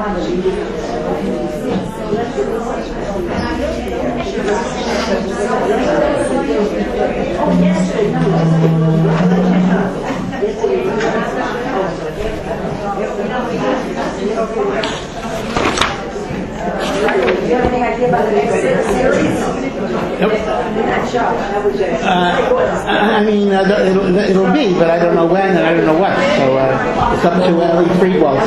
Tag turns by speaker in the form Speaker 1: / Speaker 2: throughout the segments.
Speaker 1: I mean, it'll be, but I don't know when and I don't know what. So it's up to Ellie Friedwald.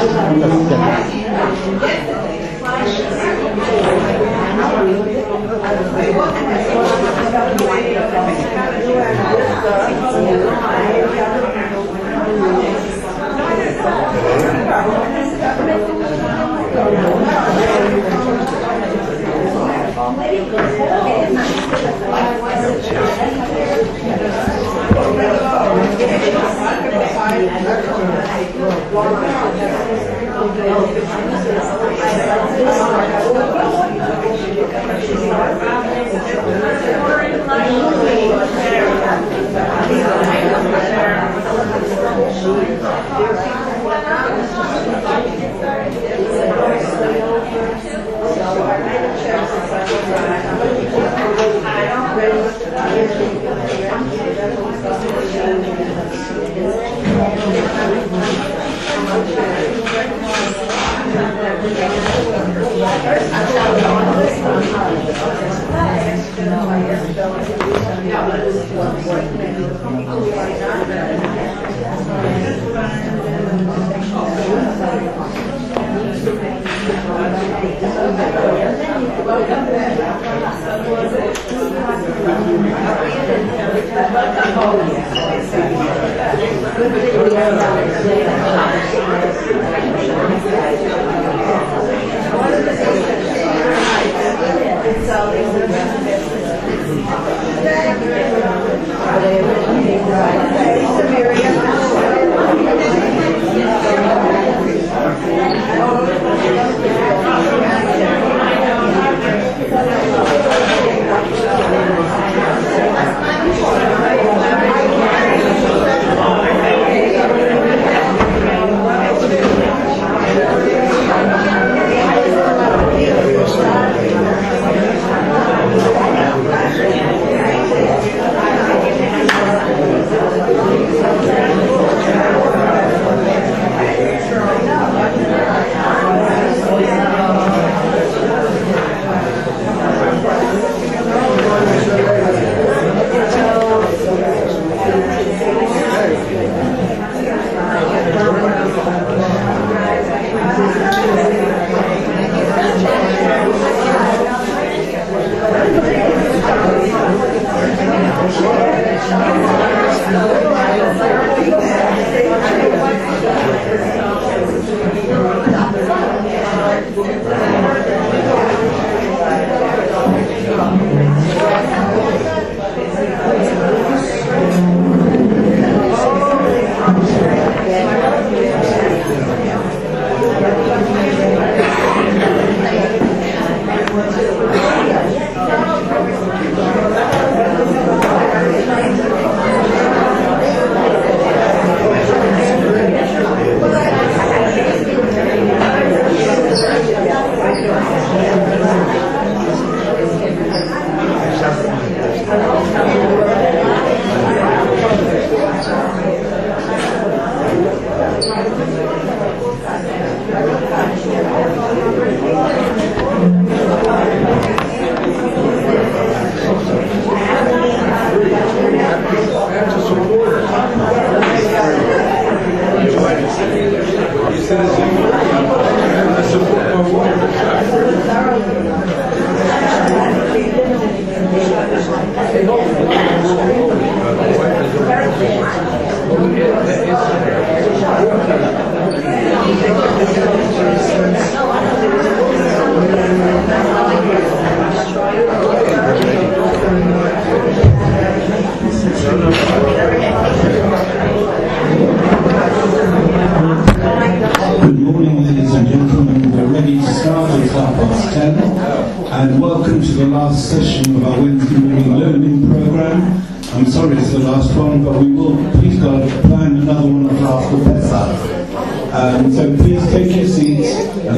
Speaker 2: And welcome to the last session of our Wednesday morning learning programme. I'm sorry it's the last one, but we will, please God, plan another one after Pesach. So please take your seats and rub a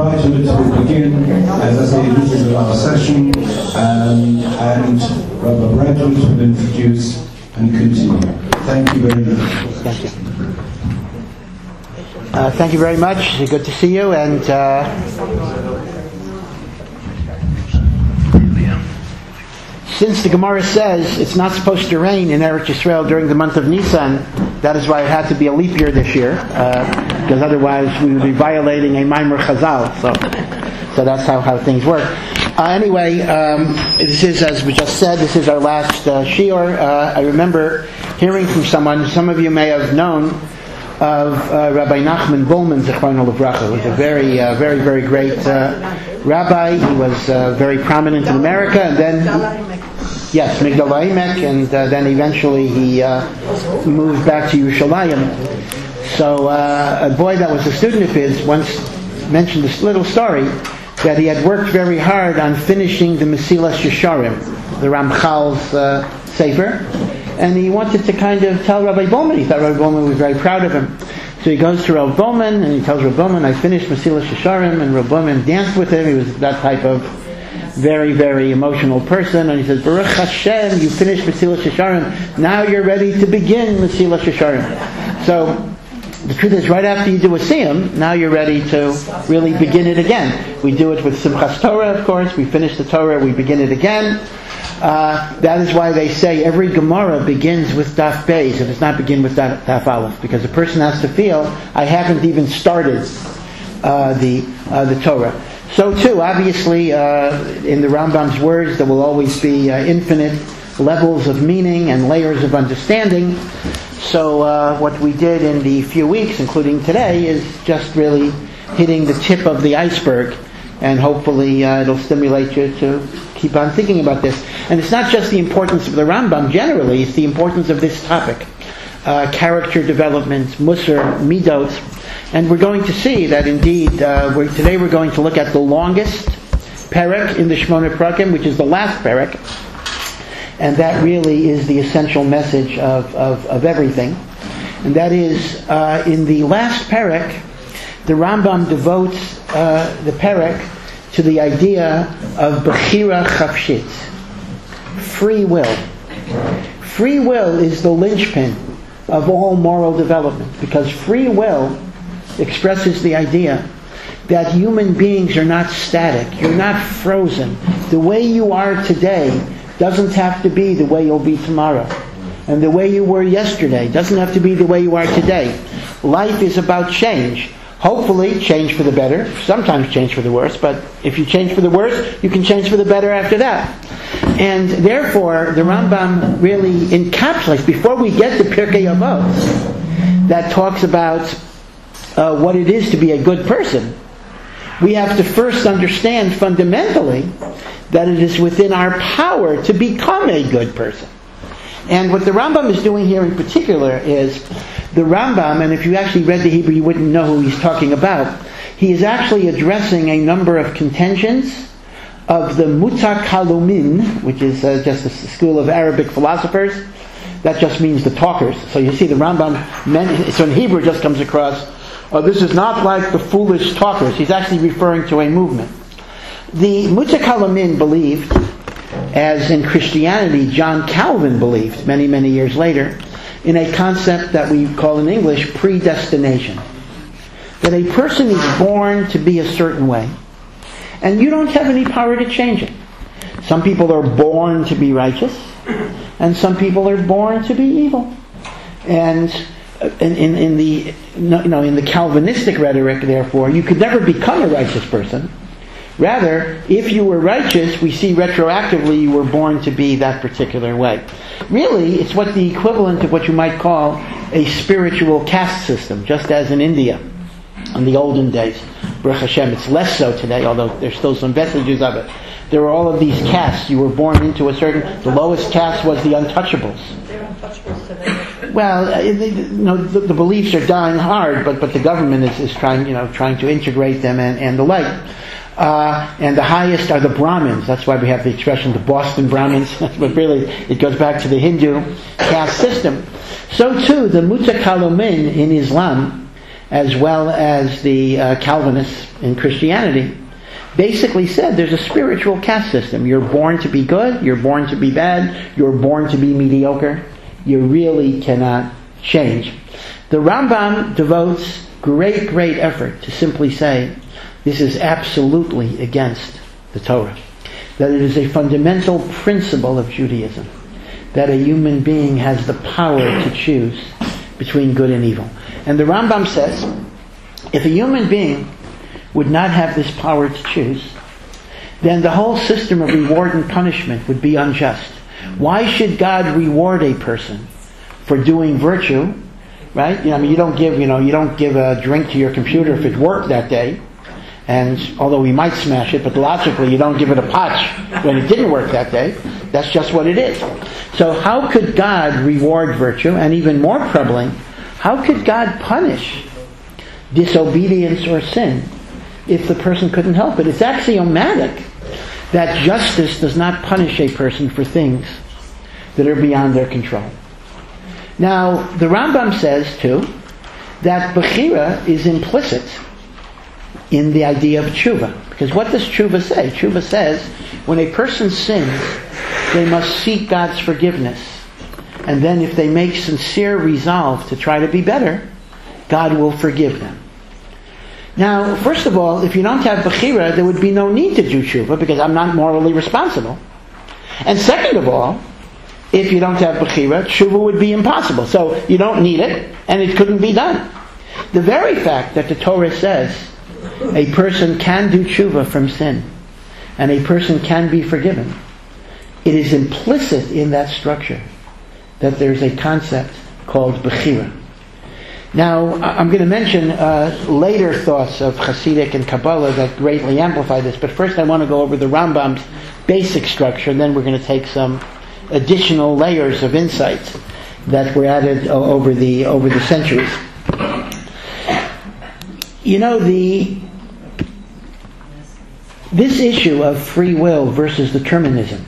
Speaker 2: invite you to begin. As I say, this is the last session, and Rabbi Bradford will introduce and continue. Thank you very much.
Speaker 1: Thank you. Thank you very much. Good to see you. And since the Gemara says it's not supposed to rain in Eretz Yisrael during the month of Nisan, that is why it had to be a leap year this year, because otherwise we would be violating a Maimer Chazal. So that's how things work. Anyway, this is, as we just said, this is our last shiur. I remember hearing from someone, some of you may have known, of Rabbi Nachman Bullman, Zichrono Livracha, who was a very, very great rabbi. He was very prominent in America, and then yes, Migdal HaEmek, and then eventually he moved back to Yerushalayim. So a boy that was a student of his once mentioned this little story that he had worked very hard on finishing the Mesilas Yesharim, the Ramchal's Sefer. And he wanted to kind of tell Rabbi Bowman. He thought Rabbi Bowman was very proud of him. So he goes to Rabbi Bowman and he tells Rabbi Bowman, I finished Mesilas Yesharim, and Rabbi Bowman danced with him. He was that type of very, very emotional person. And he says, Baruch Hashem, you finished Mesilas Yesharim. Now you're ready to begin Mesilas Yesharim. So the truth is, right after you do a siyum, now you're ready to really begin it again. We do it with Simchas Torah, of course. We finish the Torah, we begin it again. That is why they say every Gemara begins with Daf Beis if it's not begin with Daf Aleph, because the person has to feel, I haven't even started the Torah. So too, obviously, in the Rambam's words, there will always be infinite levels of meaning and layers of understanding. So what we did in the few weeks, including today, is just really hitting the tip of the iceberg, and hopefully it'll stimulate you to keep on thinking about this. And it's not just the importance of the Rambam generally, it's the importance of this topic. Character development, Musar, Midot. And we're going to see that indeed, today we're going to look at the longest perek in the Shmona Prakim, which is the last perek. And that really is the essential message of everything. And that is, in the last perek, the Rambam devotes the perek to the idea of Bechira Chafshit, free will. Free will is the linchpin of all moral development, because free will expresses the idea that human beings are not static. You're not frozen. The way you are today doesn't have to be the way you'll be tomorrow. And the way you were yesterday doesn't have to be the way you are today. Life is about change. Hopefully change for the better, sometimes change for the worse, but if you change for the worse, you can change for the better after that. And therefore, the Rambam really encapsulates, before we get to Pirkei Avot, that talks about what it is to be a good person, we have to first understand fundamentally that it is within our power to become a good person. And what the Rambam is doing here in particular is, the Rambam, and if you actually read the Hebrew you wouldn't know who he's talking about, he is actually addressing a number of contentions of the Mutak Halumin, which is just a school of Arabic philosophers. That just means the talkers. So you see the Rambam, so in Hebrew it just comes across, this is not like the foolish talkers. He's actually referring to a movement. The Mutak Halumin believed, as in Christianity John Calvin believed many, many years later, in a concept that we call in English predestination. That a person is born to be a certain way, and you don't have any power to change it. Some people are born to be righteous, and some people are born to be evil. And in the Calvinistic rhetoric, therefore, you could never become a righteous person. Rather, if you were righteous, we see retroactively you were born to be that particular way. Really, it's what the equivalent of what you might call a spiritual caste system, just as in India in the olden days. Baruch Hashem, it's less so today, although there's still some vestiges of it. There were all of these castes. You were born into a certain... The lowest caste was the untouchables.
Speaker 3: They're untouchables today.
Speaker 1: Well, the beliefs are dying hard, but the government is trying to integrate them and the like. And the highest are the Brahmins. That's why we have the expression, the Boston Brahmins. But really, it goes back to the Hindu caste system. So too, the Mutak Halumin in Islam, as well as the Calvinists, in Christianity basically said there's a spiritual caste system. You're born to be good, you're born to be bad, you're born to be mediocre. You really cannot change. The Rambam devotes great effort to simply say this is absolutely against the Torah. That it is a fundamental principle of Judaism. That a human being has the power to choose between good and evil. And the Rambam says, if a human being would not have this power to choose, then the whole system of reward and punishment would be unjust. Why should God reward a person for doing virtue? Right? You don't give a drink to your computer if it worked that day. And although we might smash it, but logically you don't give it a patch when it didn't work that day. That's just what it is. So how could God reward virtue? And even more troubling, how could God punish disobedience or sin if the person couldn't help it? It's axiomatic that justice does not punish a person for things that are beyond their control. Now, the Rambam says, too, that Bechira is implicit in the idea of tshuva. Because what does tshuva say? Tshuva says, when a person sins, they must seek God's forgiveness. And then if they make sincere resolve to try to be better, God will forgive them. Now, first of all, if you don't have Bechira, there would be no need to do tshuva, because I'm not morally responsible. And second of all, if you don't have Bechira, tshuva would be impossible. So you don't need it, and it couldn't be done. The very fact that the Torah says a person can do tshuva from sin, and a person can be forgiven, it is implicit in that structure that there's a concept called Bechira. Now, I'm going to mention later thoughts of Hasidic and Kabbalah that greatly amplify this, but first I want to go over the Rambam's basic structure, and then we're going to take some additional layers of insights that were added over the centuries. This issue of free will versus determinism,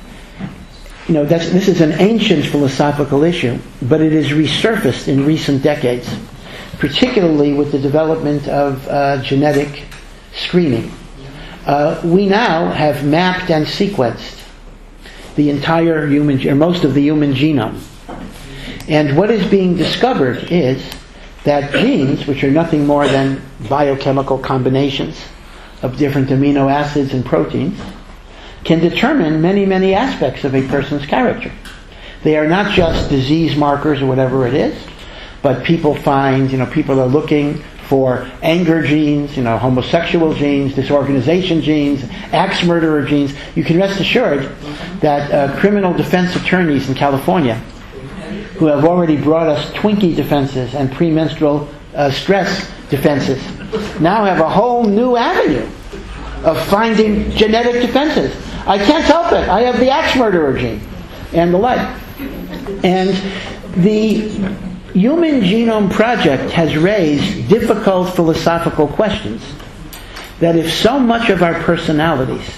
Speaker 1: this is an ancient philosophical issue, but it has resurfaced in recent decades, particularly with the development of genetic screening. We now have mapped and sequenced the entire most of the human genome. And what is being discovered is that genes, which are nothing more than biochemical combinations of different amino acids and proteins, can determine many aspects of a person's character. They are not just disease markers or whatever it is, but people are looking for anger genes, homosexual genes, disorganization genes, axe murderer genes. You can rest assured that criminal defense attorneys in California, who have already brought us Twinkie defenses and premenstrual stress defenses, now have a whole new avenue of finding genetic defenses. I can't help it. I have the axe murderer gene, and the like. And the Human Genome Project has raised difficult philosophical questions that if so much of our personalities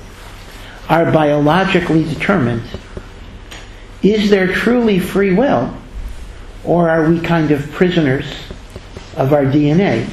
Speaker 1: are biologically determined, is there truly free will, or are we kind of prisoners of our DNA?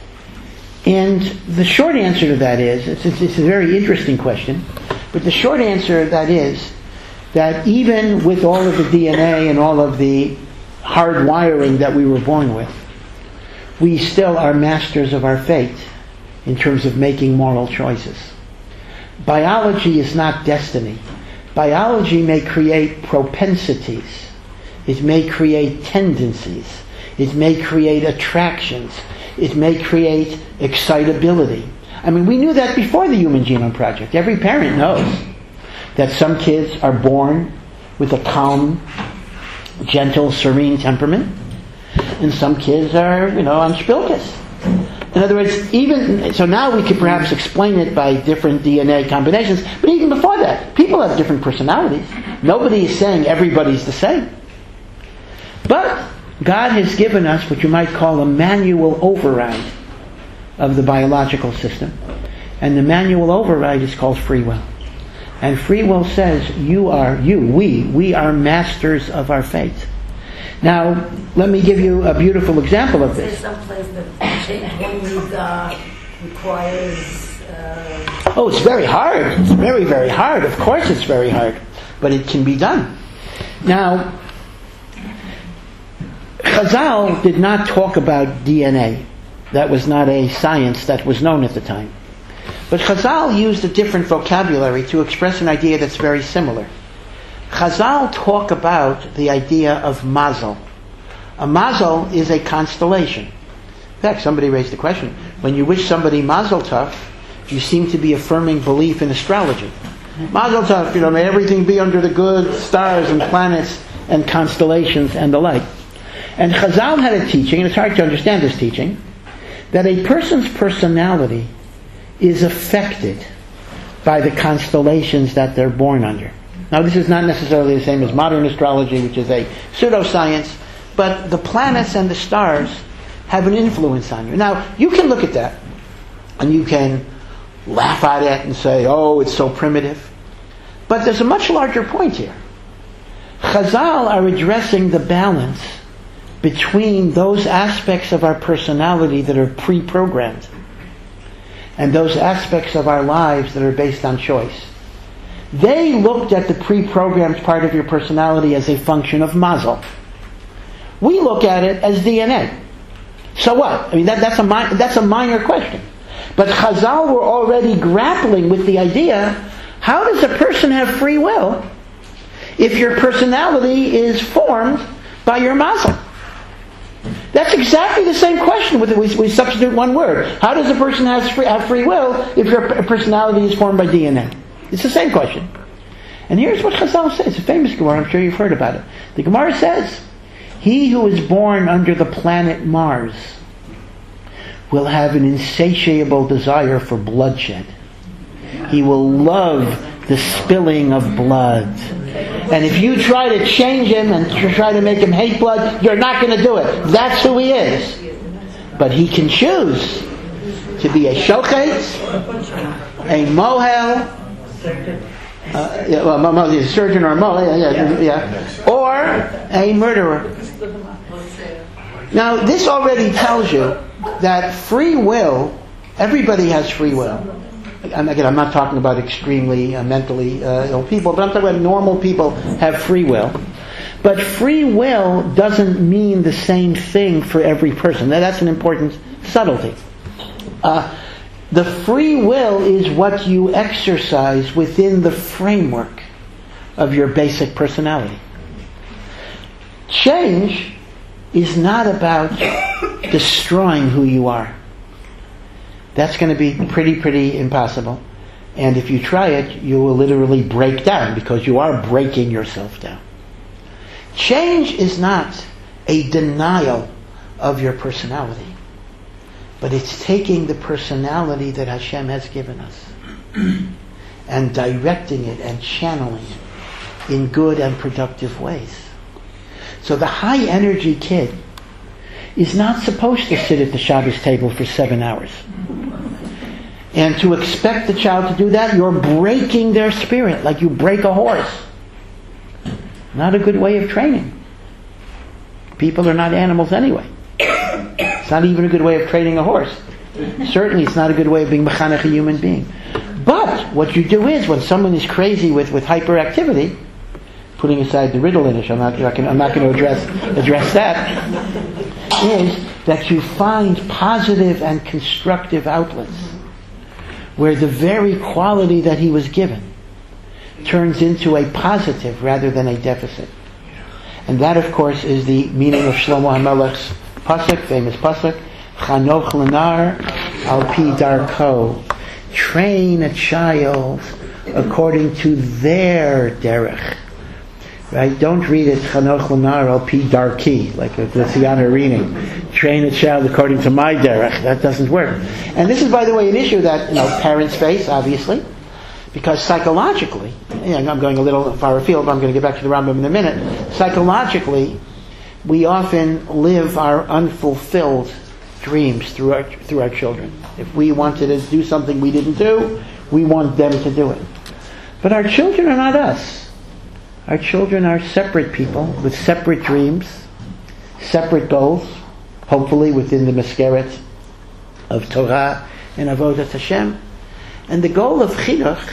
Speaker 1: And the short answer to that is, it's a very interesting question, but the short answer to that is that even with all of the DNA and all of the hard wiring that we were born with, we still are masters of our fate in terms of making moral choices. Biology is not destiny. Biology may create propensities. It may create tendencies. It may create attractions. It may create excitability. I mean, we knew that before the Human Genome Project. Every parent knows that some kids are born with a calm, gentle, serene temperament, and some kids are, on spilkes. In other words, so now we could perhaps explain it by different DNA combinations, but even before that, people have different personalities. Nobody is saying everybody's the same. But God has given us what you might call a manual override of the biological system. And the manual override is called free will. And free will says, we are masters of our fate. Now, let me give you a beautiful example of this.
Speaker 3: Someplace that only requires...
Speaker 1: Oh, it's very hard. It's very, very hard. Of course it's very hard. But it can be done. Now, Chazal did not talk about DNA. That was not a science that was known at the time. But Chazal used a different vocabulary to express an idea that's very similar. Chazal talk about the idea of mazel. A mazel is a constellation. In fact, somebody raised the question. When you wish somebody mazel tov, you seem to be affirming belief in astrology. Mazel tov, may everything be under the good stars and planets and constellations and the like. And Chazal had a teaching, and it's hard to understand this teaching, that a person's personality is affected by the constellations that they're born under. Now, this is not necessarily the same as modern astrology, which is a pseudoscience, but the planets and the stars have an influence on you. Now, you can look at that, and you can laugh at it and say, oh, it's so primitive. But there's a much larger point here. Chazal are addressing the balance between those aspects of our personality that are pre-programmed and those aspects of our lives that are based on choice. They looked at the pre-programmed part of your personality as a function of mazel. We look at it as DNA. So what? I mean, that's a minor question. But Chazal were already grappling with the idea, how does a person have free will if your personality is formed by your mazel? That's exactly the same question. We substitute one word. How does a person have free will if your personality is formed by DNA? It's the same question. And here's what Chazal says. It's a famous Gemara. I'm sure you've heard about it. The Gemara says, he who is born under the planet Mars will have an insatiable desire for bloodshed. He will love the spilling of blood. And if you try to change him and try to make him hate blood, you're not going to do it. That's who he is. But he can choose to be a shochet, a mohel, a surgeon or a mohel, or a murderer. Now, this already tells you that free will, everybody has free will. And again, I'm not talking about extremely mentally ill people, but I'm talking about normal people have free will. But free will doesn't mean the same thing for every person. Now, that's an important subtlety. The free will is what you exercise within the framework of your basic personality. Change is not about destroying who you are. That's going to be pretty impossible. And if you try it, you will literally break down because you are breaking yourself down. Change is not a denial of your personality, but it's taking the personality that Hashem has given us and directing it and channeling it in good and productive ways. So the high energy kid is not supposed to sit at the Shabbos table for 7 hours. And to expect the child to do that, you're breaking their spirit like you break a horse. Not a good way of training. People are not animals anyway. It's not even a good way of training a horse. Certainly it's not a good way of being mechanech a human being. But what you do is, when someone is crazy with hyperactivity, putting aside the Ritalinish, I'm not going to address that, is that you find positive and constructive outlets where the very quality that he was given turns into a positive rather than a deficit. And that, of course, is the meaning of Shlomo HaMelech's pasuk, famous pasuk, Chanoch Lenar al pi darko. Train a child according to their derech. Right? Don't read it Chanoch Lenar al pi darki, like the Tziyana reading. Train a child according to my derech. That doesn't work. And this is, by the way, an issue that parents face, obviously, because psychologically, I'm going a little far afield, but I'm going to get back to the Rambam in a minute. Psychologically, we often live our unfulfilled dreams through our children. If we wanted to do something we didn't do, we want them to do it. But our children are not us. Our children are separate people with separate dreams, separate goals, hopefully within the Maskeret of Torah in Avodat Hashem. And the goal of chinuch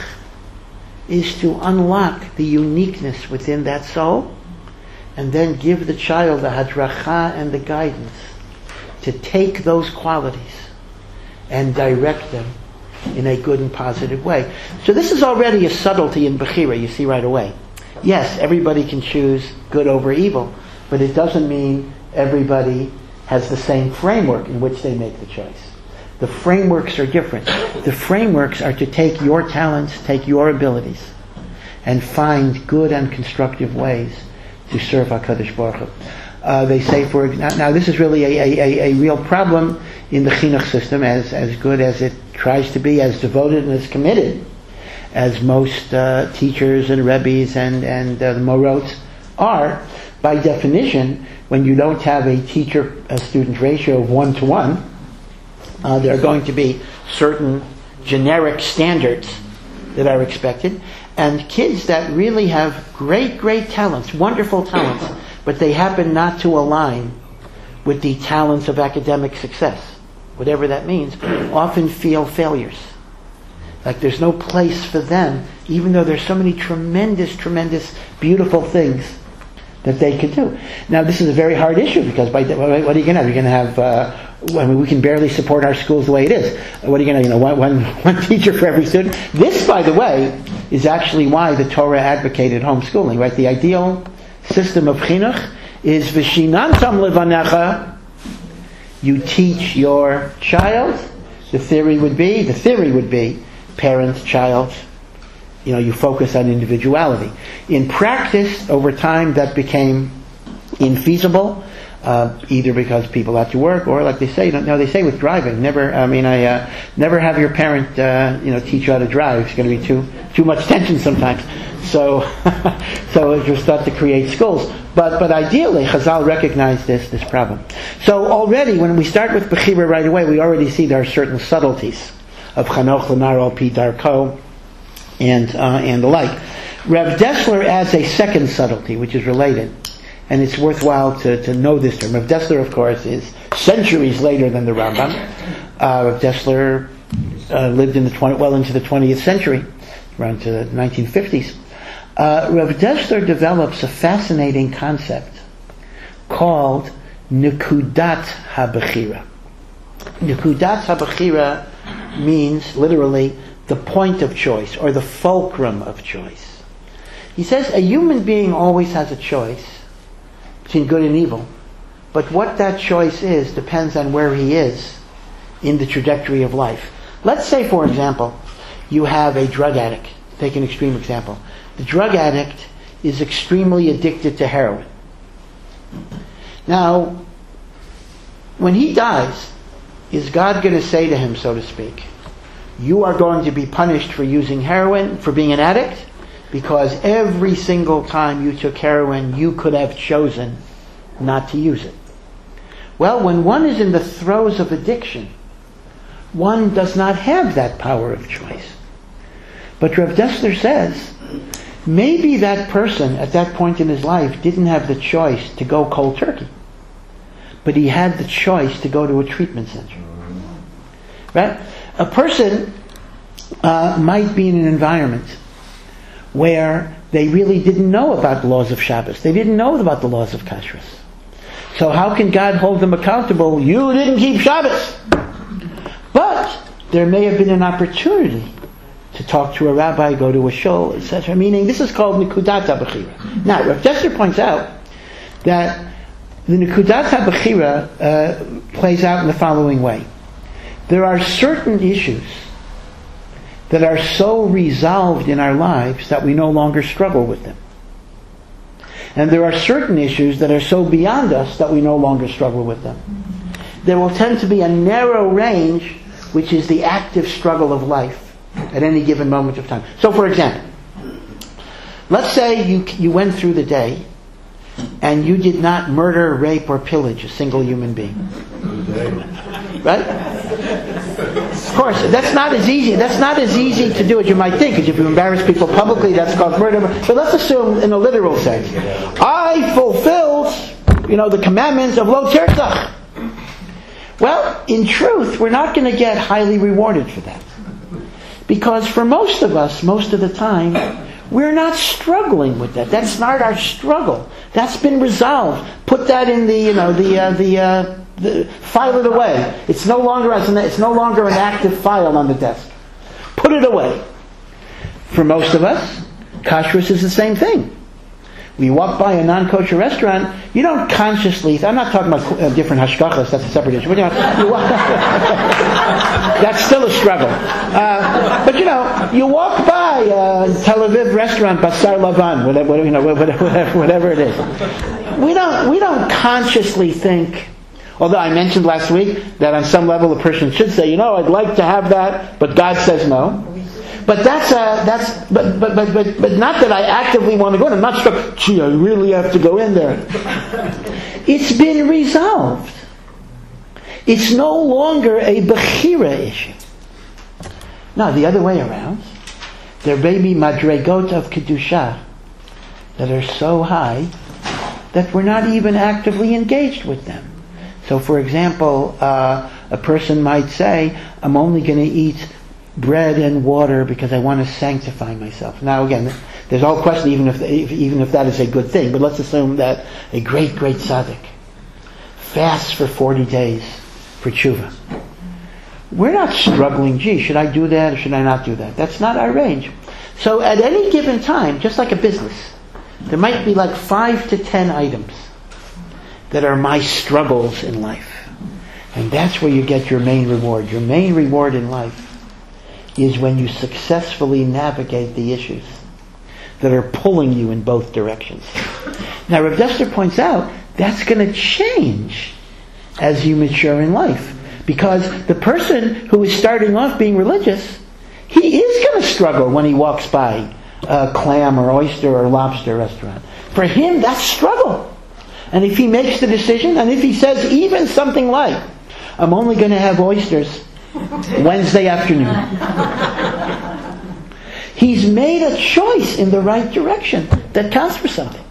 Speaker 1: is to unlock the uniqueness within that soul and then give the child the hadracha and the guidance to take those qualities and direct them in a good and positive way. So this is already a subtlety in Bechira, you see right away. Yes, everybody can choose good over evil, but it doesn't mean everybody has the same framework in which they make the choice. The frameworks are different. The frameworks are to take your talents, take your abilities, and find good and constructive ways to serve HaKadosh Baruch Hu. They say, now this is really a real problem in the chinuch system, as good as it tries to be, as devoted and as committed as most teachers and rebbes and the morots are. By definition, when you don't have a teacher-student ratio of 1-to-1, there are going to be certain generic standards that are expected, and kids that really have great talents, wonderful talents, but they happen not to align with the talents of academic success, whatever that means, often feel failures. Like there's no place for them, even though there's so many tremendous, beautiful things that they could do. Now, this is a very hard issue because what are you going to have? You're going to have, we can barely support our schools the way it is. What are you going to, one teacher for every student? This, by the way, is actually why the Torah advocated homeschooling, right? The ideal system of chinuch is v'shinantam levanecha. You teach your child. The theory would be parent, child. You focus on individuality. In practice, over time, that became infeasible, either because people had to work, or like they say, they say with driving, never have your parent, teach you how to drive. It's going to be too much tension sometimes. So it will start to create schools. But ideally, Chazal recognized this problem. So already, when we start with Bechira right away, we already see there are certain subtleties of Chanoch L'Nar Al Pi Darko and the like. Rav Dessler adds a second subtlety, which is related, and it's worthwhile to know this term. Rav Dessler, of course, is centuries later than the Rambam. Rav Dessler lived into the 20th century, around to the 1950s. Rav Dessler develops a fascinating concept called Nekudat HaBechira. Nekudat HaBechira means literally the point of choice, or the fulcrum of choice. He says a human being always has a choice between good and evil, but what that choice is depends on where he is in the trajectory of life. Let's say, for example, you have a drug addict. Take an extreme example. The drug addict is extremely addicted to heroin. Now, when he dies, is God going to say to him, so to speak, you are going to be punished for using heroin, for being an addict, because every single time you took heroin, you could have chosen not to use it. Well, when one is in the throes of addiction, one does not have that power of choice. But Rav Dessler says, maybe that person at that point in his life didn't have the choice to go cold turkey, but he had the choice to go to a treatment center. Right? A person might be in an environment where they really didn't know about the laws of Shabbos. They didn't know about the laws of Kashrus. So how can God hold them accountable? You didn't keep Shabbos. But there may have been an opportunity to talk to a rabbi, go to a shul, etc. Meaning, this is called Nekudat HaBechira. Now, Rav Dessler points out that the Nekudat HaBechira plays out in the following way. There are certain issues that are so resolved in our lives that we no longer struggle with them. And there are certain issues that are so beyond us that we no longer struggle with them. There will tend to be a narrow range, which is the active struggle of life at any given moment of time. So, for example, let's say you went through the day and you did not murder, rape, or pillage a single human being. Right? Of course, that's not as easy. That's not as easy to do as you might think, because if you embarrass people publicly, that's called murder. But let's assume, in a literal sense, I fulfilled, the commandments of Lo Tirtzach. Well, in truth, we're not going to get highly rewarded for that. Because for most of us, most of the time, we're not struggling with that. That's not our struggle. That's been resolved. Put that in the file it away. It's no longer an active file on the desk. Put it away. For most of us, kashrus is the same thing. We walk by a non-kosher restaurant, you don't consciously, I'm not talking about different hashkachas, that's a separate issue, but that's still a struggle. But you walk by a Tel Aviv restaurant, Basar Lavan, whatever it is. We don't consciously think, although I mentioned last week that on some level a person should say, I'd like to have that, but God says no. But but not that I actively want to go in. I'm not struck, I really have to go in there. It's been resolved. It's no longer a bechira issue. Now, the other way around, there may be madregot of kedusha that are so high that we're not even actively engaged with them. So, for example, a person might say, I'm only going to eat bread and water because I want to sanctify myself. Now again, there's a whole question even if that is a good thing, but let's assume that a great tzaddik fasts for 40 days for tshuva. We're not struggling, should I do that or should I not do that? That's not our range. So at any given time, just like a business, there might be like 5 to 10 items that are my struggles in life. And that's where you get your main reward. Your main reward in life is when you successfully navigate the issues that are pulling you in both directions. Now, Rav Dessler points out that's going to change as you mature in life. Because the person who is starting off being religious, he is going to struggle when he walks by a clam or oyster or lobster restaurant. For him, that's struggle. And if he makes the decision, and if he says even something like, I'm only going to have oysters Wednesday afternoon, he's made a choice in the right direction that counts for something.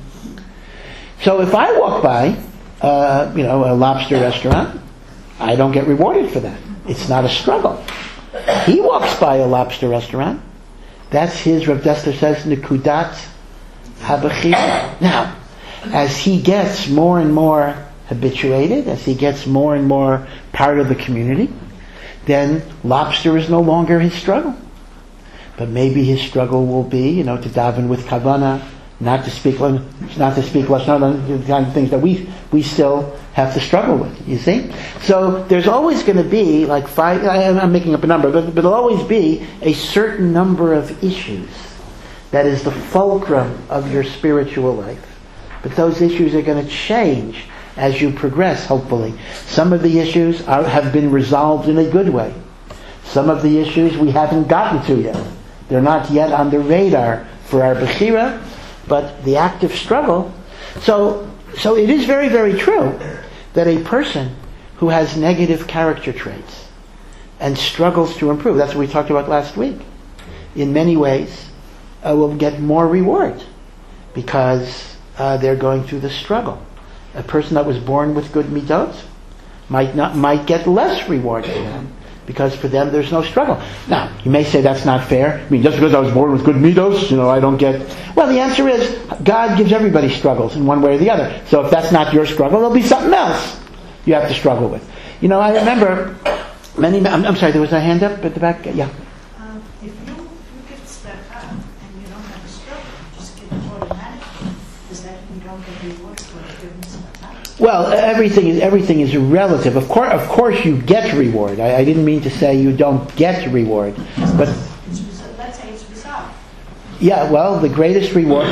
Speaker 1: So if I walk by, a lobster restaurant, I don't get rewarded for that. It's not a struggle. He walks by a lobster restaurant. That's his, Rav Dessler says, nekudat habechira. Now, as he gets more and more habituated, as he gets more and more part of the community, then lobster is no longer his struggle. But maybe his struggle will be, to daven with kavana, not to speak lashon, the kind of things that we still have to struggle with. You see, so there's always going to be like 5. I'm making up a number, but there'll always be a certain number of issues that is the fulcrum of your spiritual life. But those issues are going to change as you progress, hopefully. Some of the issues have been resolved in a good way. Some of the issues we haven't gotten to yet. They're not yet on the radar for our bechira, but the active struggle. So it is very, very true that a person who has negative character traits and struggles to improve, that's what we talked about last week, in many ways will get more reward because they're going through the struggle. A person that was born with good midot might get less reward for that, because for them there's no struggle. Now, you may say that's not fair. Just because I was born with good midot, I don't get... Well, the answer is, God gives everybody struggles in one way or the other. So if that's not your struggle, there'll be something else you have to struggle with. I remember I'm sorry, there was a hand up at the back? Yeah.
Speaker 3: If you get tzedakah and you don't have a struggle, you just get it automatically, does that mean you don't get reward for giving tzedakah?
Speaker 1: Well, everything is relative. Of course, you get reward. I didn't mean to say you don't get reward, but
Speaker 3: Let's say it's resolved.
Speaker 1: yeah. Well, the greatest reward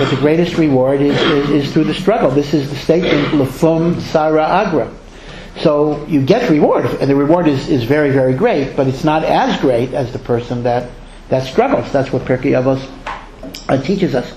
Speaker 1: is through the struggle. This is the statement lefum sara agra. So you get reward, and the reward is very, very great, but it's not as great as the person that struggles. That's what Pirkei Avos teaches us.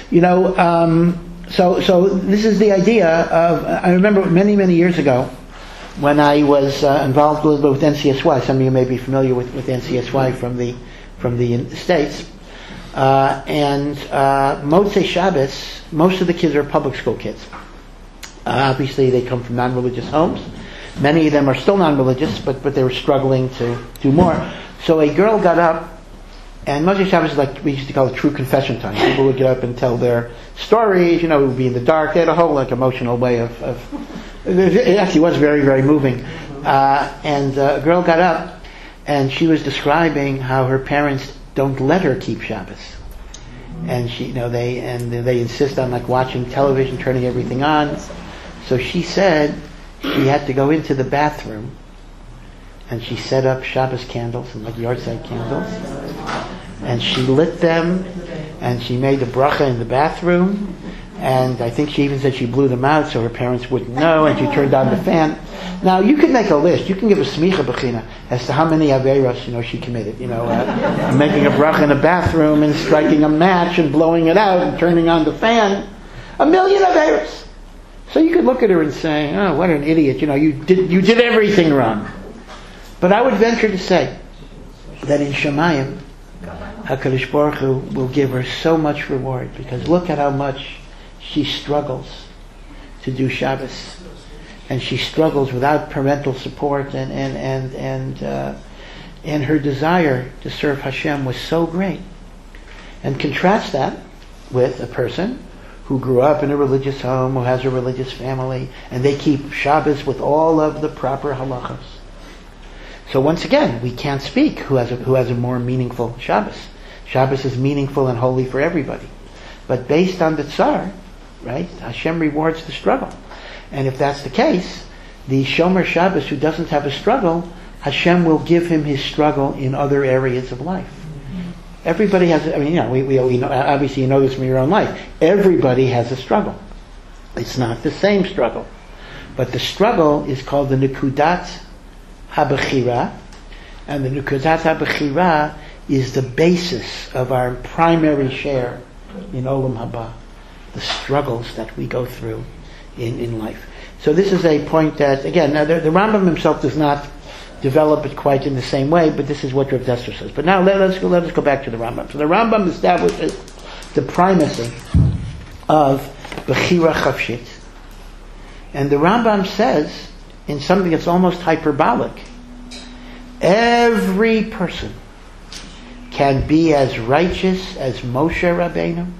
Speaker 1: So this is the idea of. I remember many, many years ago when I was involved a little bit with NCSY. Some of you may be familiar with NCSY from the States. And Motzei Shabbos, most of the kids are public school kids. Obviously, they come from non-religious homes. Many of them are still non-religious, but they were struggling to do more. So a girl got up, and Moshe Shabbos is like we used to call it true confession time. People would get up and tell their stories. It would be in the dark. They had a whole emotional way of it actually was very, very moving. And a girl got up, and she was describing how her parents don't let her keep Shabbos, and they insist on watching television, turning everything on. So she said she had to go into the bathroom, and she set up Shabbos candles and yahrzeit candles, and she lit them, and she made the bracha in the bathroom, and I think she even said she blew them out so her parents wouldn't know, and she turned on the fan. Now you can make a list. You can give a smicha bechina as to how many averos she committed. Making a bracha in a bathroom and striking a match and blowing it out and turning on the fan. 1,000,000 averos. So you could look at her and say, "Oh, what an idiot! You did everything wrong." But I would venture to say that in Shemayim, HaKadosh Baruch Hu will give her so much reward, because look at how much she struggles to do Shabbos, and she struggles without parental support, and her desire to serve Hashem was so great. And contrast that with a person who grew up in a religious home, who has a religious family, and they keep Shabbos with all of the proper halachas. So once again, we can't speak who has a more meaningful Shabbos. Shabbos is meaningful and holy for everybody. But based on the Tsar, right, Hashem rewards the struggle. And if that's the case, the Shomer Shabbos who doesn't have a struggle, Hashem will give him his struggle in other areas of life. Everybody has, we know, obviously you know this from your own life. Everybody has a struggle. It's not the same struggle. But the struggle is called the Nekudat HaBechira, and the Nekudat HaBechira is the basis of our primary share in Olam Haba, the struggles that we go through in life. So this is a point that, again, now the Rambam himself does not develop it quite in the same way, but this is what Rav Dessler says. But now let us go back to the Rambam. So the Rambam establishes the primacy of Bechira Chafshit. And the Rambam says, in something that's almost hyperbolic, every person can be as righteous as Moshe Rabbeinu,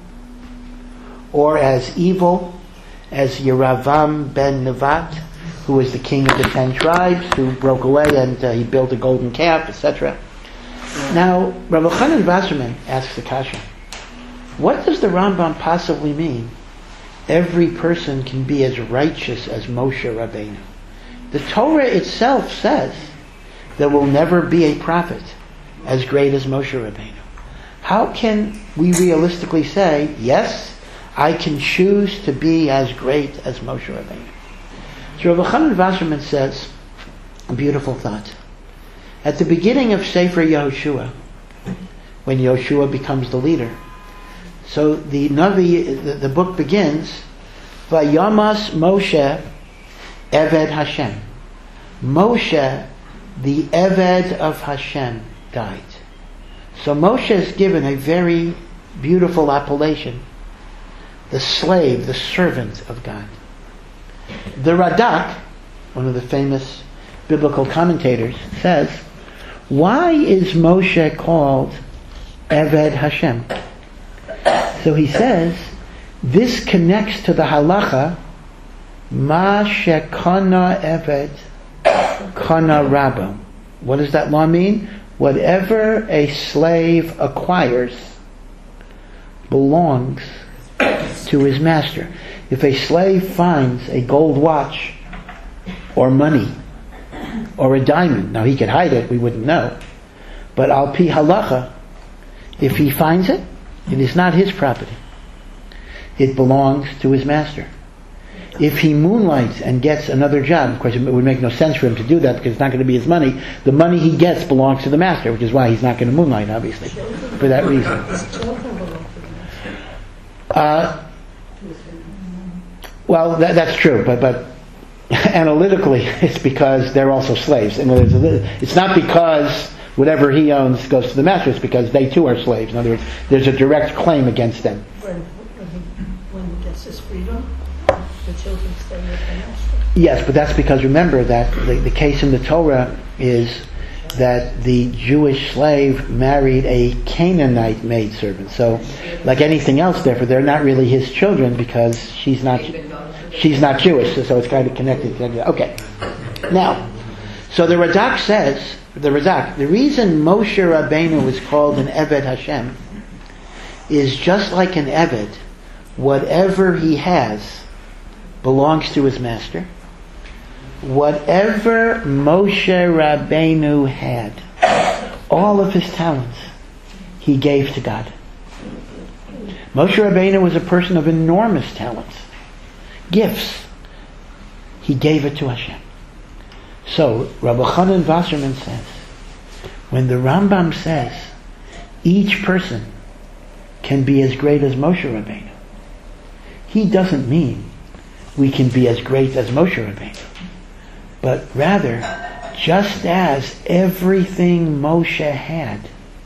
Speaker 1: or as evil as Yeravam ben Nevat, who was the king of the 10 tribes, who broke away and he built a golden calf, etc. Now, Rav Elchanan Wasserman asks the kasha, what does the Rambam possibly mean? Every person can be as righteous as Moshe Rabbeinu. The Torah itself says there will never be a prophet as great as Moshe Rabbeinu. How can we realistically say, yes, I can choose to be as great as Moshe Rabbeinu? So Rav Elchanan Wasserman says a beautiful thought. At the beginning of Sefer Yehoshua, when Yehoshua becomes the leader, so the Navi, the book begins, Vayamas Moshe Eved Hashem. Moshe, the Eved of Hashem, died. So Moshe is given a very beautiful appellation, the slave, the servant of God. The Radak, one of the famous biblical commentators, says, why is Moshe called Eved Hashem? So he says, this connects to the halacha, Ma shekana Eved kana Rabbo. What does that law mean? Whatever a slave acquires belongs to his master. If a slave finds a gold watch or money or a diamond, now he could hide it, we wouldn't know, but al pi halacha, if he finds it, it is not his property. It belongs to his master. If he moonlights and gets another job, of course it would make no sense for him to do that because it's not going to be his money. The money he gets belongs to the master, which is why he's not going to moonlight, obviously, for that reason. Well, that's true, but analytically, it's because they're also slaves. And it's not because whatever he owns goes to the master. It's because they too are slaves. In other words, there's a direct claim against them.
Speaker 3: When he gets his freedom?
Speaker 4: The children stay with the master.
Speaker 1: Yes, but that's because remember that the case in the Torah is that the Jewish slave married a Canaanite maidservant. So, like anything else, therefore, they're not really his children because she's not Jewish. So it's kind of connected. Okay. Now, so the Radak says, the reason Moshe Rabbeinu is called an Eved Hashem is just like an Eved, whatever he has belongs to his master. Whatever Moshe Rabbeinu had, all of his talents, he gave to God. Moshe Rabbeinu was a person of enormous talents, gifts. He gave it to Hashem. So, Rabbi Chanan Wasserman says, when the Rambam says each person can be as great as Moshe Rabbeinu, he doesn't mean we can be as great as Moshe Rabbeinu. But rather, just as everything Moshe had,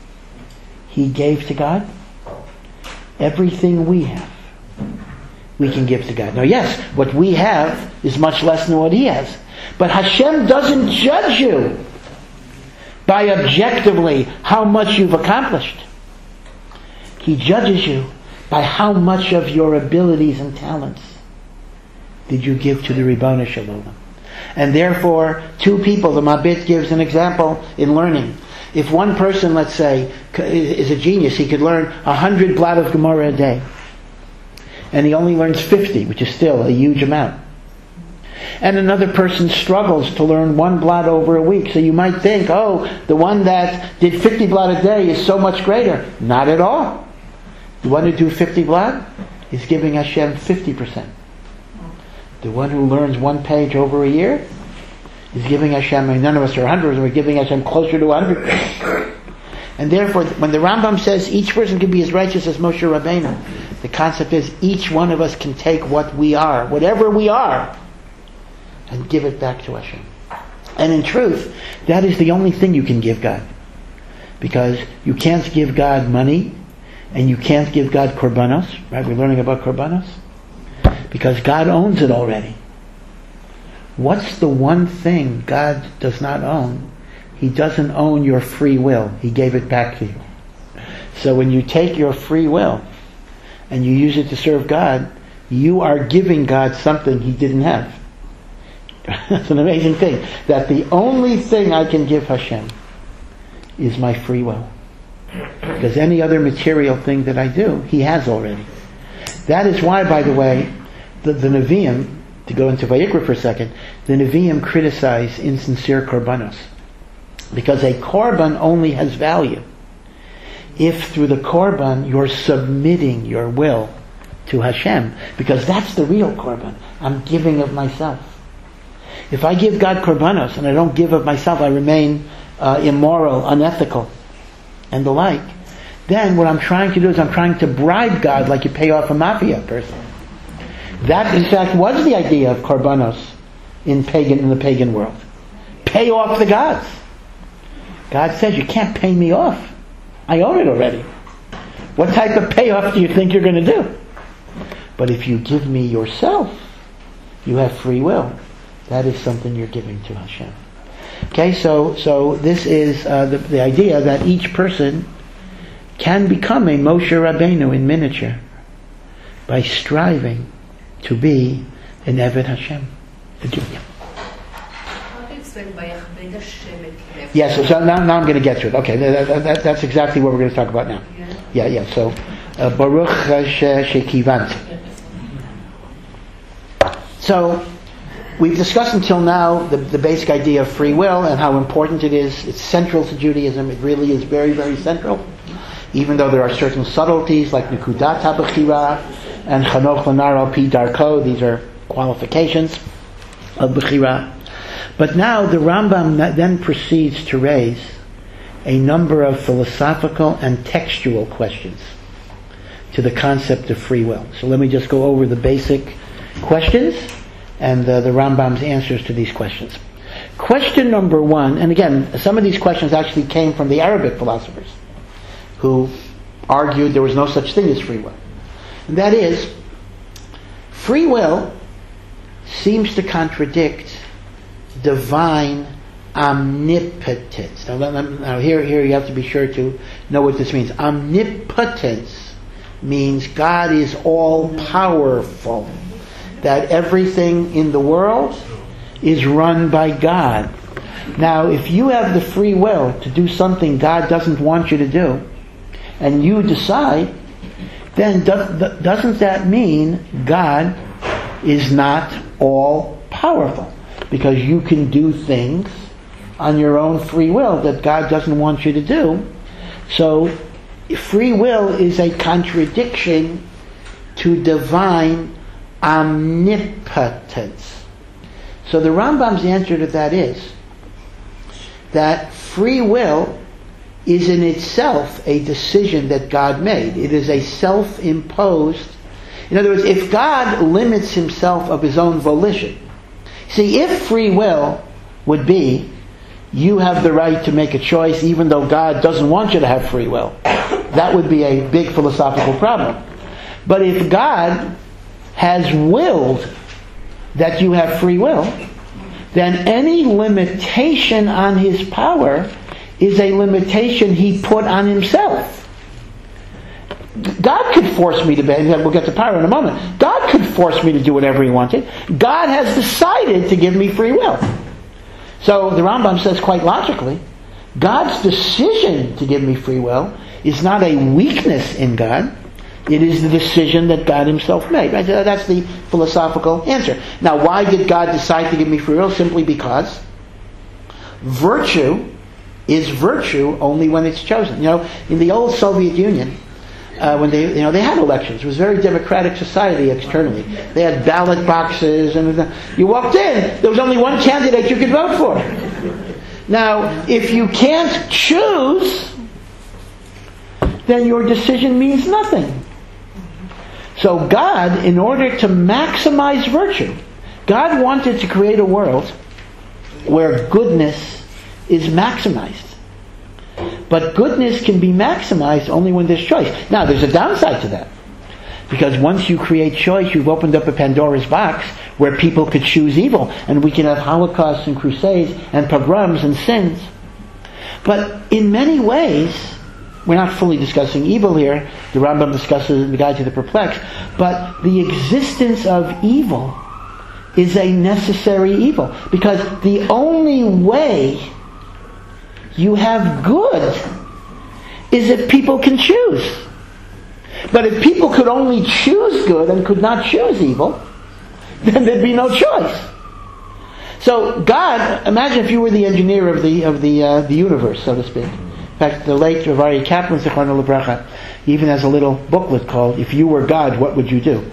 Speaker 1: he gave to God, everything we have, we can give to God. Now yes, what we have is much less than what he has. But Hashem doesn't judge you by objectively how much you've accomplished. He judges you by how much of your abilities and talents did you give to the Ribono Shel Olam. And therefore, two people, the Mabit gives an example in learning. If one person, let's say, is a genius, he could learn 100 blot of Gemara a day. And he only learns 50, which is still a huge amount. And another person struggles to learn one blot over a week. So you might think, oh, the one that did 50 blot a day is so much greater. Not at all. The one who do 50 blot is giving Hashem 50%. The one who learns one page over a year is giving Hashem, and none of us are 100, we're giving Hashem closer to 100. And therefore, when the Rambam says each person can be as righteous as Moshe Rabbeinu, the concept is each one of us can take what we are, whatever we are, and give it back to Hashem. And in truth, that is the only thing you can give God. Because you can't give God money, and you can't give God korbanos, right? We're learning about korbanos. Because God owns it already. What's the one thing God does not own? He doesn't own your free will. He gave it back to you. So when you take your free will and you use it to serve God, you are giving God something He didn't have. That's an amazing thing. That the only thing I can give Hashem is my free will. Because any other material thing that I do, He has already. That is why, by the way, the Nevi'im, to go into Vayikra for a second, the Nevi'im criticize insincere korbanos. Because a korban only has value if through the korban you're submitting your will to Hashem. Because that's the real korban. I'm giving of myself. If I give God korbanos and I don't give of myself, I remain immoral, unethical, and the like. Then what I'm trying to do is I'm trying to bribe God like you pay off a mafia person. That, in fact, was the idea of korbanos in the pagan world. Pay off the gods. God says, you can't pay me off. I own it already. What type of payoff do you think you're going to do? But if you give me yourself, you have free will. That is something you're giving to Hashem. Okay, so this is the idea that each person can become a Moshe Rabbeinu in miniature by striving to be an Eved Hashem.
Speaker 4: How do you explain Vayachbed Hashem et Nefesh?
Speaker 1: Yes, so now I'm going to get to it. Okay, that's exactly what we're going to talk about now. Yeah. So, Baruch Shekivant. So, we've discussed until now the basic idea of free will and how important it is. It's central to Judaism. It really is very, very central. Even though there are certain subtleties like Nekudat HaBechira and Chanoch Lanar Al Pi Darko, these are qualifications of Bechira. But now the Rambam then proceeds to raise a number of philosophical and textual questions to the concept of free will. So let me just go over the basic questions and the Rambam's answers to these questions. Question number one, and again, some of these questions actually came from the Arabic philosophers who argued there was no such thing as free will. And that is, free will seems to contradict divine omnipotence. Now here you have to be sure to know what this means. Omnipotence means God is all powerful. That everything in the world is run by God. Now, if you have the free will to do something God doesn't want you to do, and you decide, then doesn't that mean God is not all powerful? Because you can do things on your own free will that God doesn't want you to do. So, free will is a contradiction to divine omnipotence. So the Rambam's answer to that is that free will is in itself a decision that God made. It is a self-imposed. In other words, if God limits himself of his own volition, see, if free will would be, you have the right to make a choice even though God doesn't want you to have free will, that would be a big philosophical problem. But if God has willed that you have free will, then any limitation on his power is a limitation he put on himself. God could force me to be, we'll get to power in a moment. God could force me to do whatever he wanted. God has decided to give me free will. So the Rambam says quite logically, God's decision to give me free will is not a weakness in God. It is the decision that God himself made. Right? That's the philosophical answer. Now, why did God decide to give me free will? Simply because virtue is virtue only when it's chosen. In the old Soviet Union, when they had elections, it was a very democratic society externally. They had ballot boxes, and you walked in, there was only one candidate you could vote for. Now, if you can't choose, then your decision means nothing. So God, in order to maximize virtue, God wanted to create a world where goodness is maximized. But goodness can be maximized only when there's choice. Now, there's a downside to that. Because once you create choice, you've opened up a Pandora's box where people could choose evil. And we can have holocausts and crusades and pogroms and sins. But in many ways, we're not fully discussing evil here. The Rambam discusses in the Guide to the Perplexed. But the existence of evil is a necessary evil. Because the only way you have good is if people can choose. But if people could only choose good and could not choose evil, then there'd be no choice. So God, imagine if you were the engineer of the universe, so to speak. In fact, the late Rav Aryeh Kaplan, Zichrono Livracha, even has a little booklet called "If You Were God, What Would You Do?"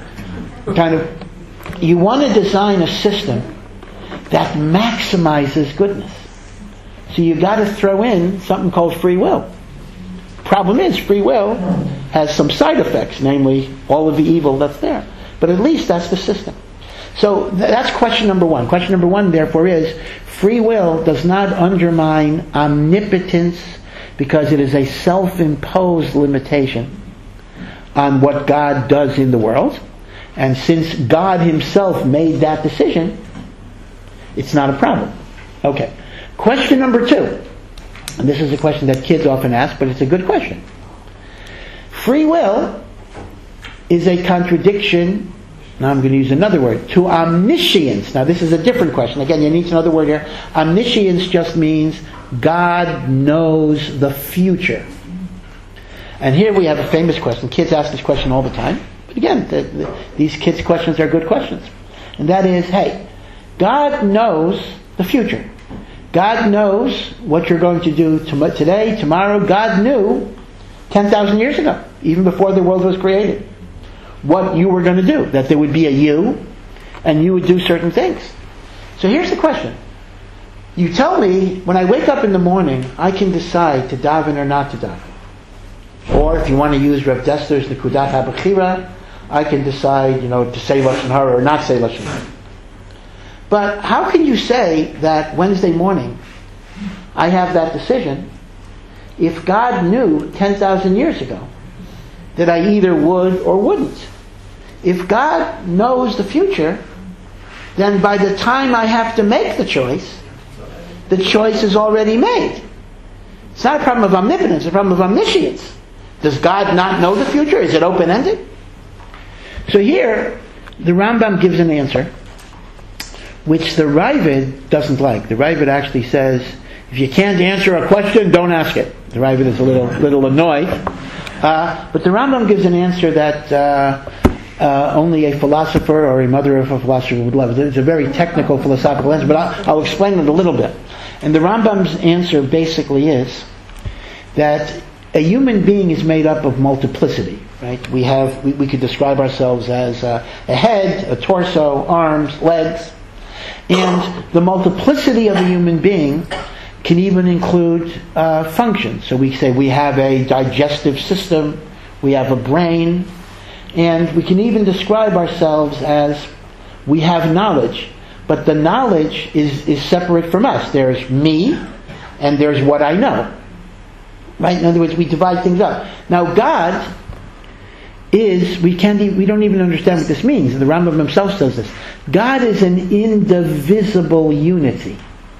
Speaker 1: You want to design a system that maximizes goodness. So you got to throw in something called free will. Problem is, free will has some side effects, namely all of the evil that's there. But at least that's the system. So that's question number one. Question number one, therefore, is free will does not undermine omnipotence because it is a self-imposed limitation on what God does in the world. And since God himself made that decision, it's not a problem. Okay. Question number two. And this is a question that kids often ask, but it's a good question. Free will is a contradiction, now I'm going to use another word, to omniscience. Now this is a different question. Again, you need another word here. Omniscience just means God knows the future. And here we have a famous question. Kids ask this question all the time. But again, these kids' questions are good questions. And that is, hey, God knows the future. God knows what you're going to do today, tomorrow. God knew 10,000 years ago, even before the world was created, what you were going to do. That there would be a you, and you would do certain things. So here's the question. You tell me, when I wake up in the morning, I can decide to daven or not to daven. Or if you want to use Rav Dessler's Nekudat HaBechira, I can decide, to say Lashon Hara or not say Lashon Hara. But how can you say that Wednesday morning I have that decision if God knew 10,000 years ago that I either would or wouldn't? If God knows the future, then by the time I have to make the choice is already made. It's not a problem of omnipotence, it's a problem of omniscience. Does God not know the future? Is it open-ended? So here, the Rambam gives an answer, which the Ravid doesn't like. The Ravid actually says, if you can't answer a question, don't ask it. The Ravid is a little annoyed. But the Rambam gives an answer that only a philosopher or a mother of a philosopher would love. It's a very technical philosophical answer, but I'll explain it a little bit. And the Rambam's answer basically is that a human being is made up of multiplicity. Right? We could describe ourselves as a head, a torso, arms, legs, and the multiplicity of a human being can even include functions. So we say we have a digestive system, we have a brain, and we can even describe ourselves as we have knowledge. But the knowledge is separate from us. There's me, and there's what I know. Right? In other words, we divide things up. Now God is, we don't even understand what this means. The Rambam himself says this. God is an indivisible unity.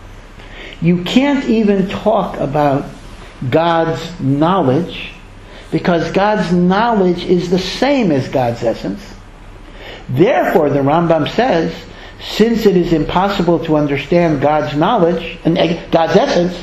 Speaker 1: You can't even talk about God's knowledge because God's knowledge is the same as God's essence. Therefore, the Rambam says, since it is impossible to understand God's knowledge and God's essence,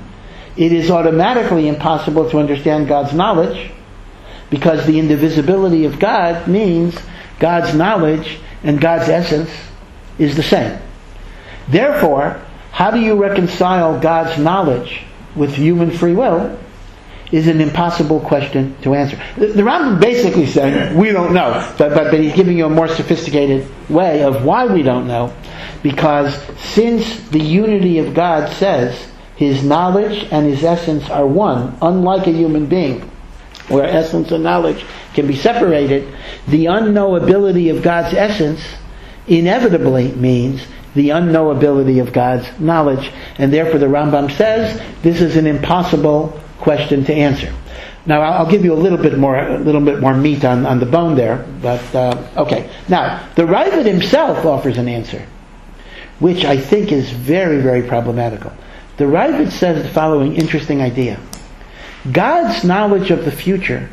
Speaker 1: it is automatically impossible to understand God's knowledge because the indivisibility of God means God's knowledge and God's essence is the same. Therefore, how do you reconcile God's knowledge with human free will is an impossible question to answer. The Rambam basically saying, we don't know, but he's giving you a more sophisticated way of why we don't know, because since the unity of God says His knowledge and His essence are one, unlike a human being, where essence and knowledge can be separated, the unknowability of God's essence inevitably means the unknowability of God's knowledge, and therefore the Rambam says this is an impossible question to answer. Now I'll give you a little bit more meat on the bone there, but okay. Now the Ravid himself offers an answer, which I think is very, very problematical. The Ravid says the following interesting idea. God's knowledge of the future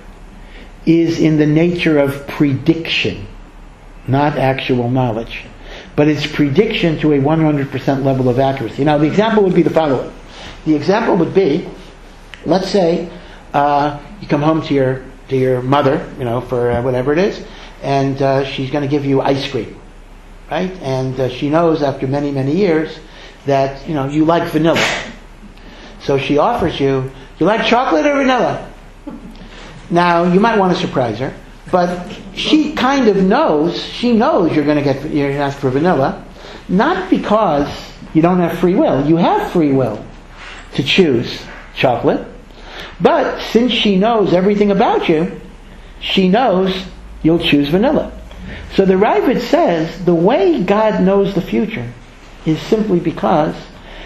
Speaker 1: is in the nature of prediction, not actual knowledge. But it's prediction to a 100% level of accuracy. Now the example would be the following. The example would be, let's say you come home to your mother, for whatever it is, and she's going to give you ice cream, right? And she knows after many, many years that you like vanilla. So she offers you like chocolate or vanilla? Now you might want to surprise her, but she kind of knows. She knows you're going to ask for vanilla, not because you don't have free will. You have free will to choose chocolate, but since she knows everything about you, she knows you'll choose vanilla. So the Ravid says the way God knows the future is simply because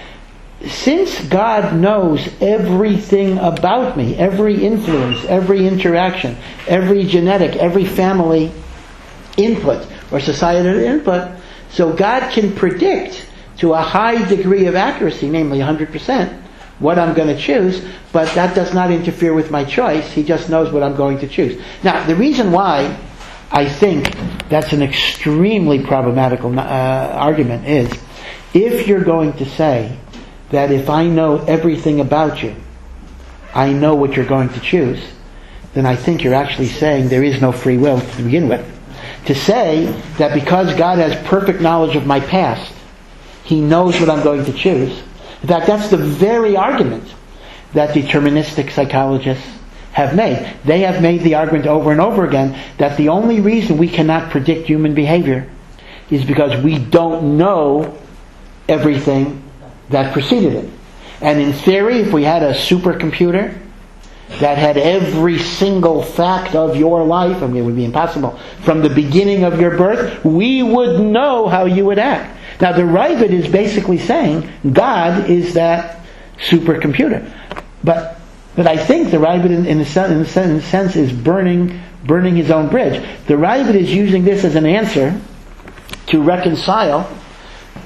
Speaker 1: since God knows everything about me, every influence, every interaction, every genetic, every family input or societal input, so God can predict to a high degree of accuracy, namely 100%, what I'm going to choose, but that does not interfere with my choice. He just knows what I'm going to choose. Now, the reason why I think that's an extremely problematical argument is, if you're going to say that if I know everything about you, I know what you're going to choose, then I think you're actually saying there is no free will to begin with. To say that because God has perfect knowledge of my past, He knows what I'm going to choose. In fact, that's the very argument that deterministic psychologists have made. They have made the argument over and over again that the only reason we cannot predict human behavior is because we don't know everything that preceded it. And in theory, if we had a supercomputer that had every single fact of your life, it would be impossible, from the beginning of your birth, we would know how you would act. Now the Ravid is basically saying God is that supercomputer. But I think the Ravid in a sense is burning his own bridge. The Ravid is using this as an answer to reconcile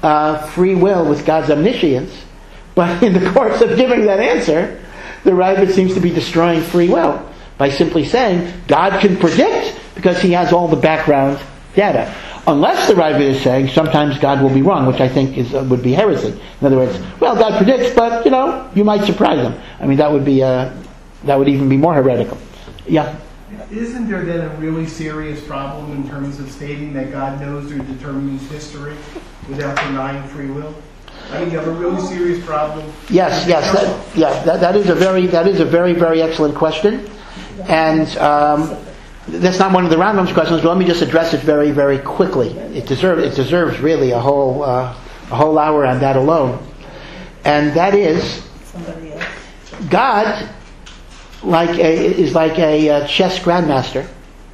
Speaker 1: free will with God's omniscience, but in the course of giving that answer, the Ravid seems to be destroying free will by simply saying God can predict because he has all the background data. Unless the Ravid is saying sometimes God will be wrong, which I think would be heresy. In other words, well, God predicts, but you might surprise him. I mean, that would even be more heretical. Yeah.
Speaker 5: Isn't there then a really serious problem in terms of stating that God knows or determines history without denying free will? I mean, you have a really serious problem.
Speaker 1: Yes. That is a very, very excellent question, and that's not one of the Rambam's questions. But let me just address it very, very quickly. It deserves really a whole hour on that alone, and that is God. Is like a chess grandmaster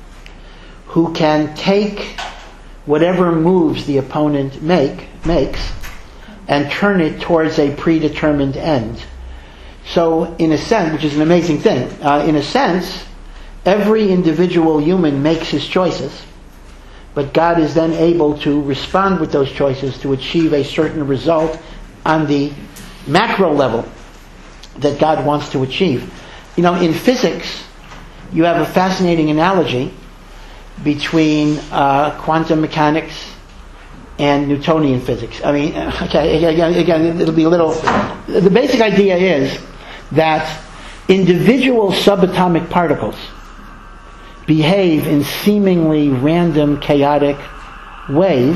Speaker 1: who can take whatever moves the opponent makes and turn it towards a predetermined end. So, in a sense, which is an amazing thing, in a sense, every individual human makes his choices, but God is then able to respond with those choices to achieve a certain result on the macro level that God wants to achieve. In physics, you have a fascinating analogy between quantum mechanics and Newtonian physics. I mean, again, it'll be a little... The basic idea is that individual subatomic particles behave in seemingly random, chaotic ways,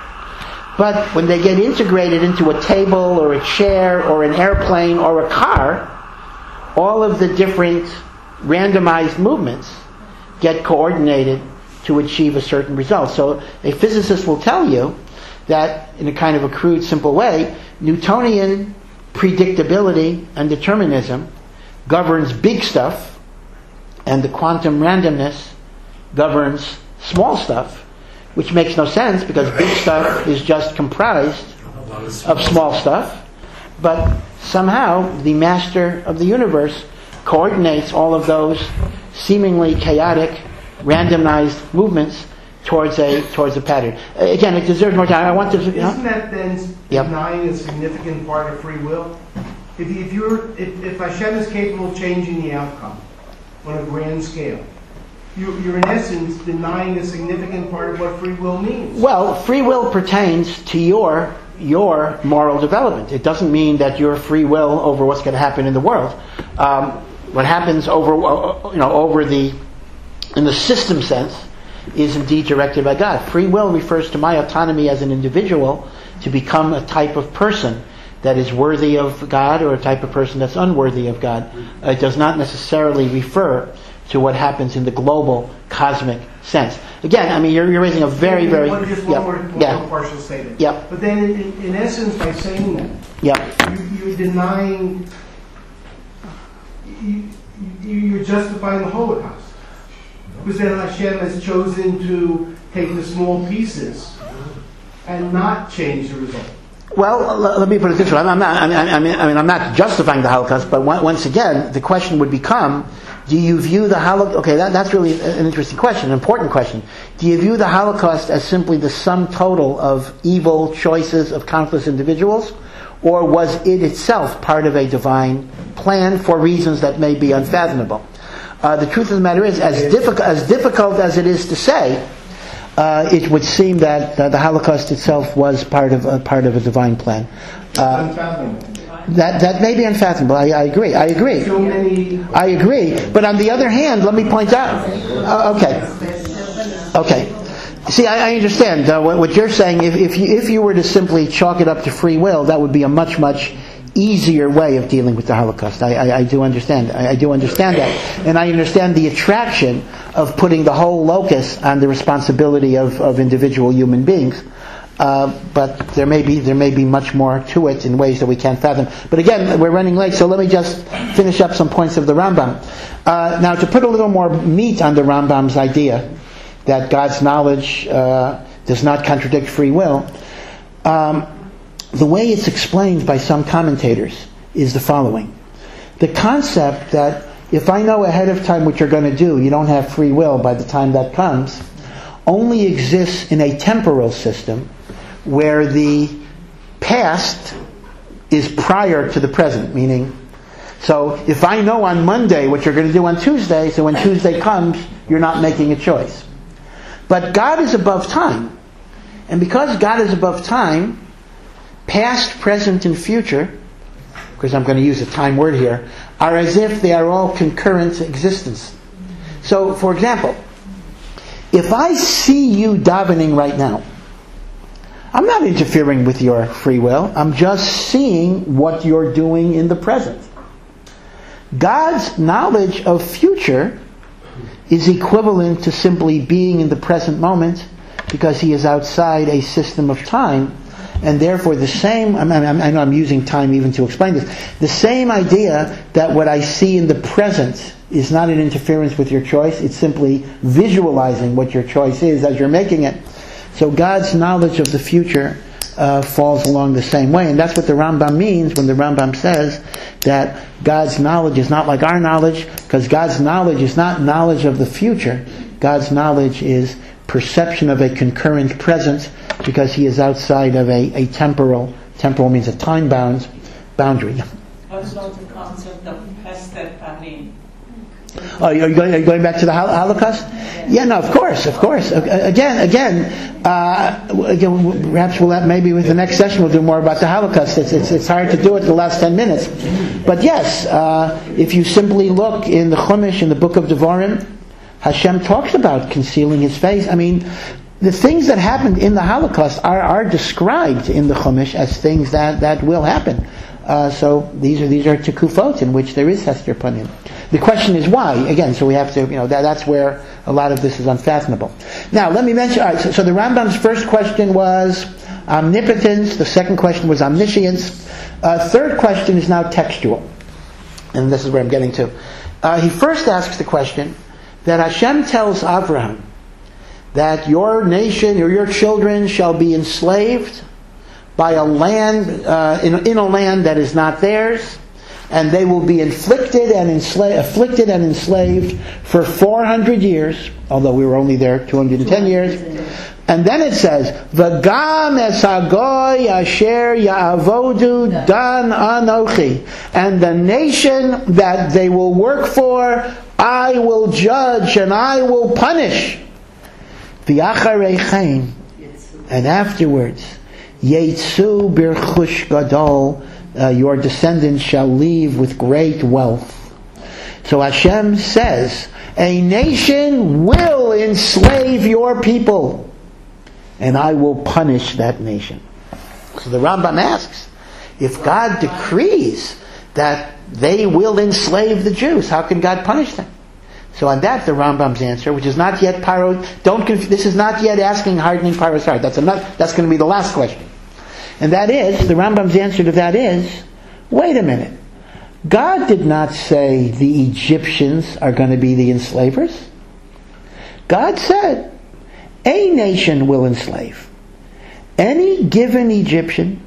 Speaker 1: but when they get integrated into a table or a chair or an airplane or a car, all of the different randomized movements get coordinated to achieve a certain result. So a physicist will tell you that, in a kind of a crude, simple way, Newtonian predictability and determinism governs big stuff, and the quantum randomness governs small stuff, which makes no sense because big stuff is just comprised of small stuff. But somehow the master of the universe coordinates all of those seemingly chaotic, randomized movements towards a pattern. Again, it deserves more time. I want to.
Speaker 5: Isn't that then denying a significant part of free will? If Hashem is capable of changing the outcome on a grand scale, you're in essence denying a significant part of what free will means.
Speaker 1: Well, free will pertains to your moral development. It doesn't mean that your free will over what's going to happen in the world. What happens in the system sense is indeed directed by God. Free will refers to my autonomy as an individual to become a type of person that is worthy of God or a type of person that's unworthy of God. It does not necessarily refer to what happens in the global cosmic sense. Again, I mean, you're raising a very, very...
Speaker 5: Just one more partial statement.
Speaker 1: Yeah.
Speaker 5: But then, in essence, by saying that, you're denying... You're justifying the Holocaust. Because then Hashem has chosen to take the small pieces and not change the result.
Speaker 1: Well, let me put it this way. I'm not justifying the Holocaust, but once again, the question would become, do you view the Holocaust... Okay, that's really an interesting question, an important question. Do you view the Holocaust as simply the sum total of evil choices of countless individuals? Or was it itself part of a divine plan for reasons that may be unfathomable? The truth of the matter is, as difficult as it is to say, it would seem that the Holocaust itself was part of a divine plan. That may be unfathomable. I agree. I agree. But on the other hand, let me point out. Okay. See, I understand what you're saying. If you were to simply chalk it up to free will, that would be a much, much easier way of dealing with the Holocaust. I do understand. I do understand that, and I understand the attraction of putting the whole locus on the responsibility of individual human beings. But there may be much more to it in ways that we can't fathom. But again, we're running late, so let me just finish up some points of the Rambam. Now, to put a little more meat on the Rambam's idea that God's knowledge does not contradict free will, the way it's explained by some commentators is the following. The concept that if I know ahead of time what you're going to do, you don't have free will by the time that comes, only exists in a temporal system where the past is prior to the present, meaning, so if I know on Monday what you're going to do on Tuesday, so when Tuesday comes, you're not making a choice. But God is above time. And because God is above time, past, present, and future, because I'm going to use a time word here, are as if they are all concurrent existence. So, for example, if I see you davening right now, I'm not interfering with your free will. I'm just seeing what you're doing in the present. God's knowledge of future is equivalent to simply being in the present moment because He is outside a system of time, and therefore the same, I know I'm using time even to explain this, the same idea that what I see in the present is not an interference with your choice, it's simply visualizing what your choice is as you're making it. So God's knowledge of the future falls along the same way, and that's what the Rambam means when the Rambam says that God's knowledge is not like our knowledge, because God's knowledge is not knowledge of the future. God's knowledge is perception of a concurrent present, because He is outside of a temporal means a time boundary.
Speaker 6: What about the concept of Hester Panim?
Speaker 1: Oh, are you going back to the Holocaust? Yeah, no, of course. Again, perhaps maybe with the next session we'll do more about the Holocaust. It's hard to do it in the last 10 minutes. But yes, if you simply look in the Chumash, in the book of Devarim, Hashem talks about concealing His face. I mean, the things that happened in the Holocaust are described in the Chumash as things that will happen. So these are tekufot in which there is Hester Panim. The question is why? Again, so we have to, that's where a lot of this is unfathomable. Now, let me mention, all right, so the Rambam's first question was omnipotence, the second question was omniscience, third question is now textual. And this is where I'm getting to. He first asks the question that Hashem tells Abraham that your nation or your children shall be enslaved by a land, in a land that is not theirs, and they will be afflicted and enslaved for 400 years, although we were only there 210 years. And then it says, V'gam es hagoy asher ya'avodu dan anochi. And the nation that they will work for, I will judge and I will punish. V'acharechein. And afterwards, Yetzu birchush gadol, your descendants shall leave with great wealth. So Hashem says, a nation will enslave your people, and I will punish that nation. So the Rambam asks, if God decrees that they will enslave the Jews, how can God punish them? So on that, the Rambam's answer, which is not yet this is not yet asking hardening Paro's heart. That's going to be the last question. And that is, the Rambam's answer to that is, wait a minute. God did not say the Egyptians are going to be the enslavers. God said, a nation will enslave. Any given Egyptian,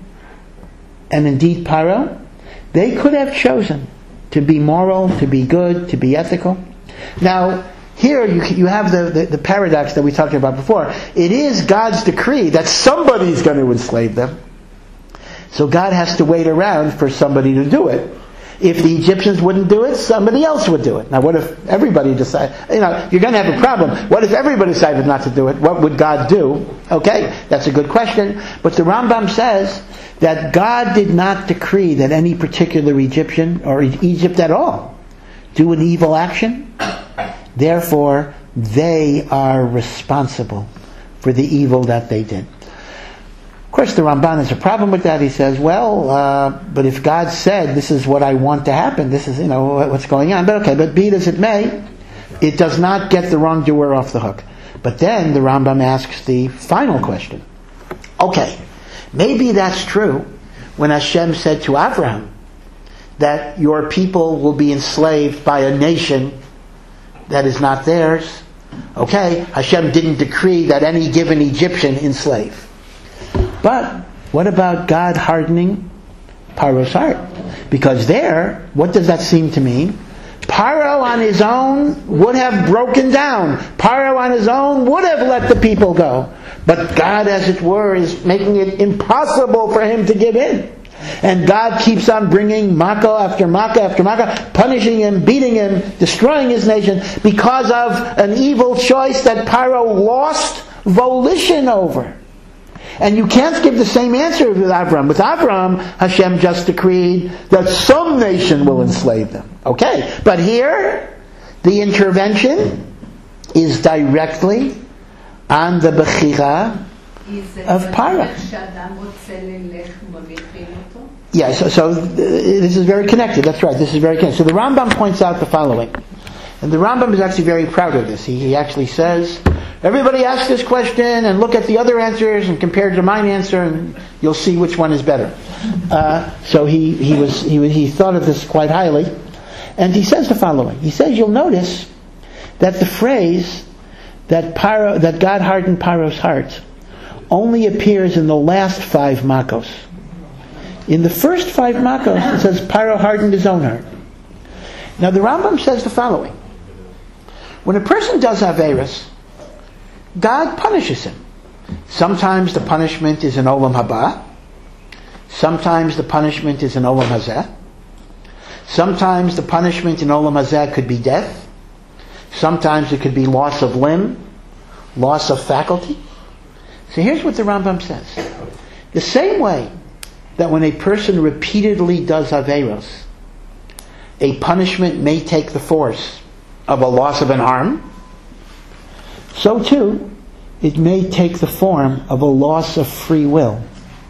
Speaker 1: and indeed Paro, they could have chosen to be moral, to be good, to be ethical. Now, here you have the paradox that we talked about before. It is God's decree that somebody's going to enslave them. So God has to wait around for somebody to do it. If the Egyptians wouldn't do it, somebody else would do it. Now what if everybody decided, you're going to have a problem. What if everybody decided not to do it? What would God do? Okay, that's a good question. But the Rambam says that God did not decree that any particular Egyptian, or Egypt at all, do an evil action. Therefore, they are responsible for the evil that they did. Of course, the Ramban has a problem with that. He says, but if God said, this is what I want to happen, this is, what's going on. But okay, but be it as it may, it does not get the wrongdoer off the hook. But then the Rambam asks the final question. Okay, maybe that's true when Hashem said to Abraham that your people will be enslaved by a nation that is not theirs. Okay, Hashem didn't decree that any given Egyptian enslave. But what about God hardening Paro's heart? Because there, what does that seem to mean? Paro on his own would have broken down. Paro on his own would have let the people go. But God, as it were, is making it impossible for him to give in. And God keeps on bringing Makkah after Makkah after Makkah, punishing him, beating him, destroying his nation because of an evil choice that Paro lost volition over. And you can't give the same answer with Avram. With Avram, Hashem just decreed that some nation will enslave them. Okay, but here, the intervention is directly on the Bechira of Paro. Yeah, so this is very connected. That's right, this is very connected. So the Rambam points out the following. And the Rambam is actually very proud of this. He actually says, everybody ask this question and look at the other answers and compare it to mine answer and you'll see which one is better. So he thought of this quite highly. And he says the following. He says, you'll notice that the phrase that God hardened Paro's heart only appears in the last 5 Makos. In the first 5 Makos, it says Paro hardened his own heart. Now the Rambam says the following. When a person does Averis, God punishes him. Sometimes the punishment is in Olam Haba. Sometimes the punishment is in Olam Hazeh. Sometimes the punishment in Olam Hazeh could be death. Sometimes it could be loss of limb, loss of faculty. So here's what the Rambam says. The same way that when a person repeatedly does Averos, a punishment may take the force of a loss of an arm, so too, it may take the form of a loss of free will.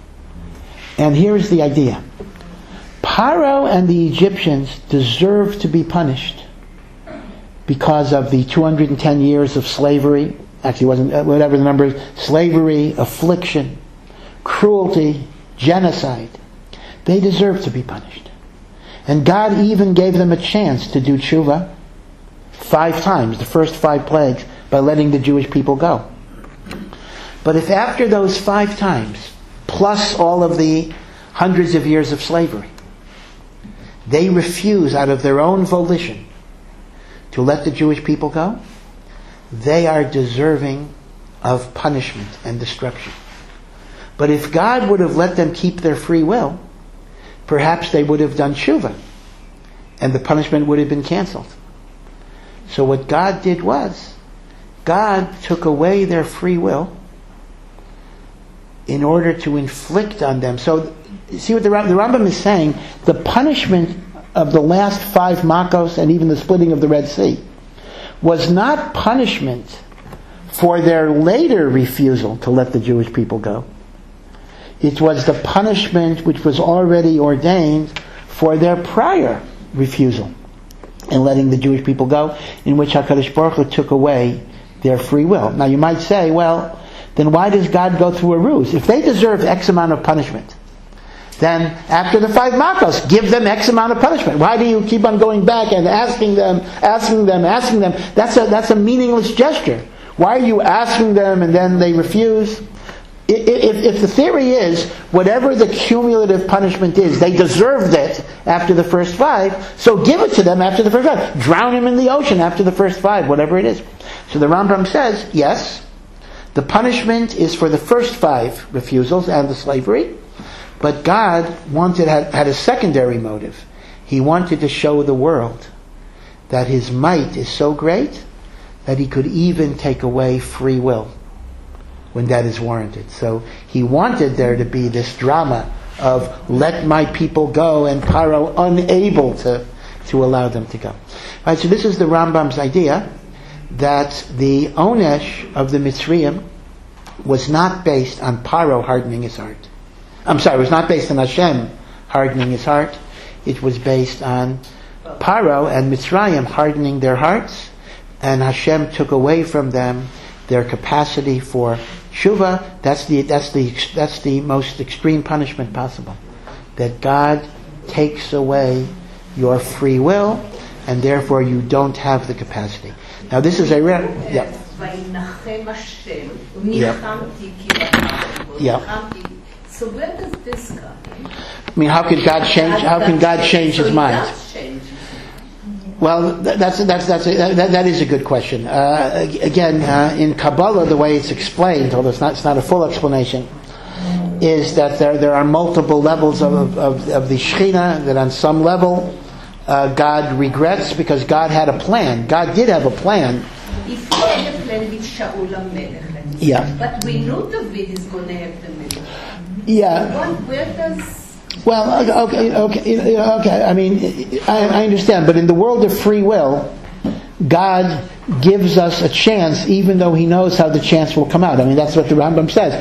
Speaker 1: And here's the idea. Paro and the Egyptians deserve to be punished because of the 210 years of slavery, actually it wasn't, whatever the number is, slavery, affliction, cruelty, genocide. They deserve to be punished. And God even gave them a chance to do tshuva 5 times, the first 5 plagues, by letting the Jewish people go. But if after those 5 times, plus all of the hundreds of years of slavery, they refuse out of their own volition to let the Jewish people go, they are deserving of punishment and destruction. But if God would have let them keep their free will, perhaps they would have done tshuva, and the punishment would have been canceled. So what God did was, God took away their free will in order to inflict on them. So, see what the Rambam is saying? The punishment of the last 5 Makos and even the splitting of the Red Sea was not punishment for their later refusal to let the Jewish people go. It was the punishment which was already ordained for their prior refusal in letting the Jewish people go, in which HaKadosh Baruch Hu took away their free will. Now you might say, well, then why does God go through a ruse? If they deserve X amount of punishment, then after the 5 Makos, give them X amount of punishment. Why do you keep on going back and asking them? That's a meaningless gesture. Why are you asking them and then they refuse? If the theory is, whatever the cumulative punishment is, they deserved it after the first 5, so give it to them after the first 5. Drown him in the ocean after the first 5, whatever it is. So the Rambam says, yes, the punishment is for the first 5 refusals and the slavery, but God had a secondary motive. He wanted to show the world that His might is so great that He could even take away free will when that is warranted. So He wanted there to be this drama of let my people go and Paro unable to allow them to go. All right, so this is the Rambam's idea that the Onesh of the Mitzrayim was not based on Paro hardening his heart. It was not based on Hashem hardening his heart. It was based on Paro and Mitzrayim hardening their hearts, and Hashem took away from them their capacity for tshuva. That's the most extreme punishment possible. That God takes away your free will, and therefore you don't have the capacity. Now this is a rare... Yeah.
Speaker 4: So where does this come?
Speaker 1: I mean, how can God change his mind? Well, that is a good question. Again, in Kabbalah, the way it's explained, although it's not a full explanation, is that there are multiple levels of the Shekhinah, that on some level God regrets because God had a plan. God did have a plan.
Speaker 4: If he had a plan with Shaul HaMelech,
Speaker 1: Yeah.
Speaker 4: but we know David is going to have the Melech.
Speaker 1: Yeah.
Speaker 4: Where does...
Speaker 1: Well, okay. I mean, I understand, but in the world of free will, God gives us a chance, even though He knows how the chance will come out. I mean, that's what the Rambam says.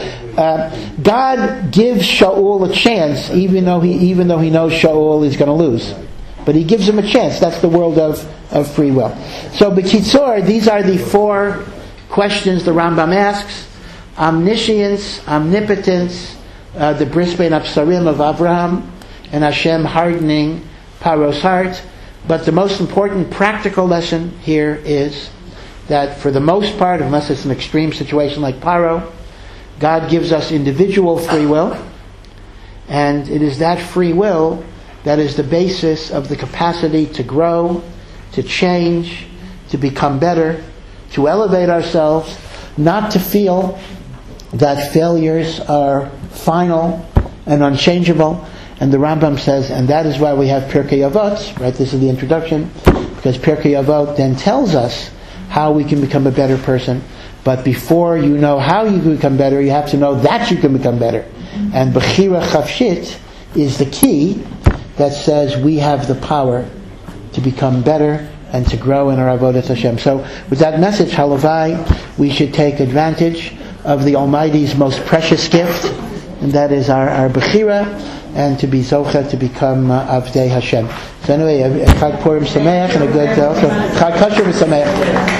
Speaker 1: God gives Shaul a chance, even though He knows Shaul is going to lose, but He gives him a chance. That's the world of free will. So, b'kitzur, these are the 4 questions the Rambam asks: omniscience, omnipotence, the bris bein absarim of Avraham, and Hashem hardening Paro's heart. But the most important practical lesson here is that for the most part, unless it's an extreme situation like Paro, God gives us individual free will, and it is that free will that is the basis of the capacity to grow, to change, to become better, to elevate ourselves, not to feel that failures are final and unchangeable. And the Rambam says, and that is why we have Pirkei Avot, right? This is the introduction, because Pirkei Avot then tells us how we can become a better person. But before you know how you can become better, you have to know that you can become better. And Bechira Chafshit is the key that says we have the power to become better and to grow in our Avodat Hashem. So with that message, halavai, we should take advantage of the Almighty's most precious gift, and that is our Bechira, and to be Zocha to become Avdei Hashem. So anyway, Chag Purim Sameach, and a good also Chag Kosher Sameach.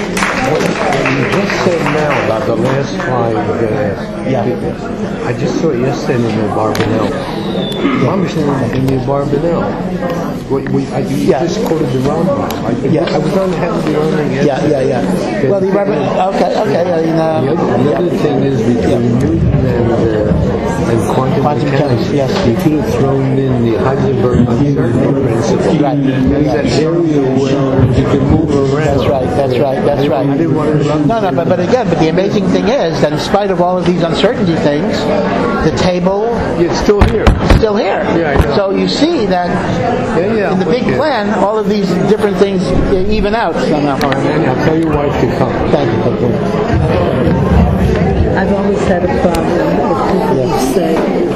Speaker 7: You just said now about the last 5 I just saw it yesterday in the Barbanel. I'm saying in the Barbanel. You just quoted the Rambam. I was on Head of the Learning yesterday.
Speaker 1: Yeah. Well, the Rambam. Okay.
Speaker 7: The other thing is between Newton and quantum mechanics.
Speaker 1: Yes.
Speaker 7: You could have thrown in the Heisenberg uncertainty principle.
Speaker 1: Right.
Speaker 7: There's that area where you can move around.
Speaker 1: That's right.
Speaker 7: I didn't want to run.
Speaker 1: No, but the amazing thing is that in spite of all of these uncertainty things, the table
Speaker 7: It's still here.
Speaker 1: is still here.
Speaker 7: Yeah, I know.
Speaker 1: So you see that in the big plan, all of these different things even out somehow.
Speaker 7: I'll tell you why to come.
Speaker 1: Thank you.
Speaker 8: I've always had a problem with people who say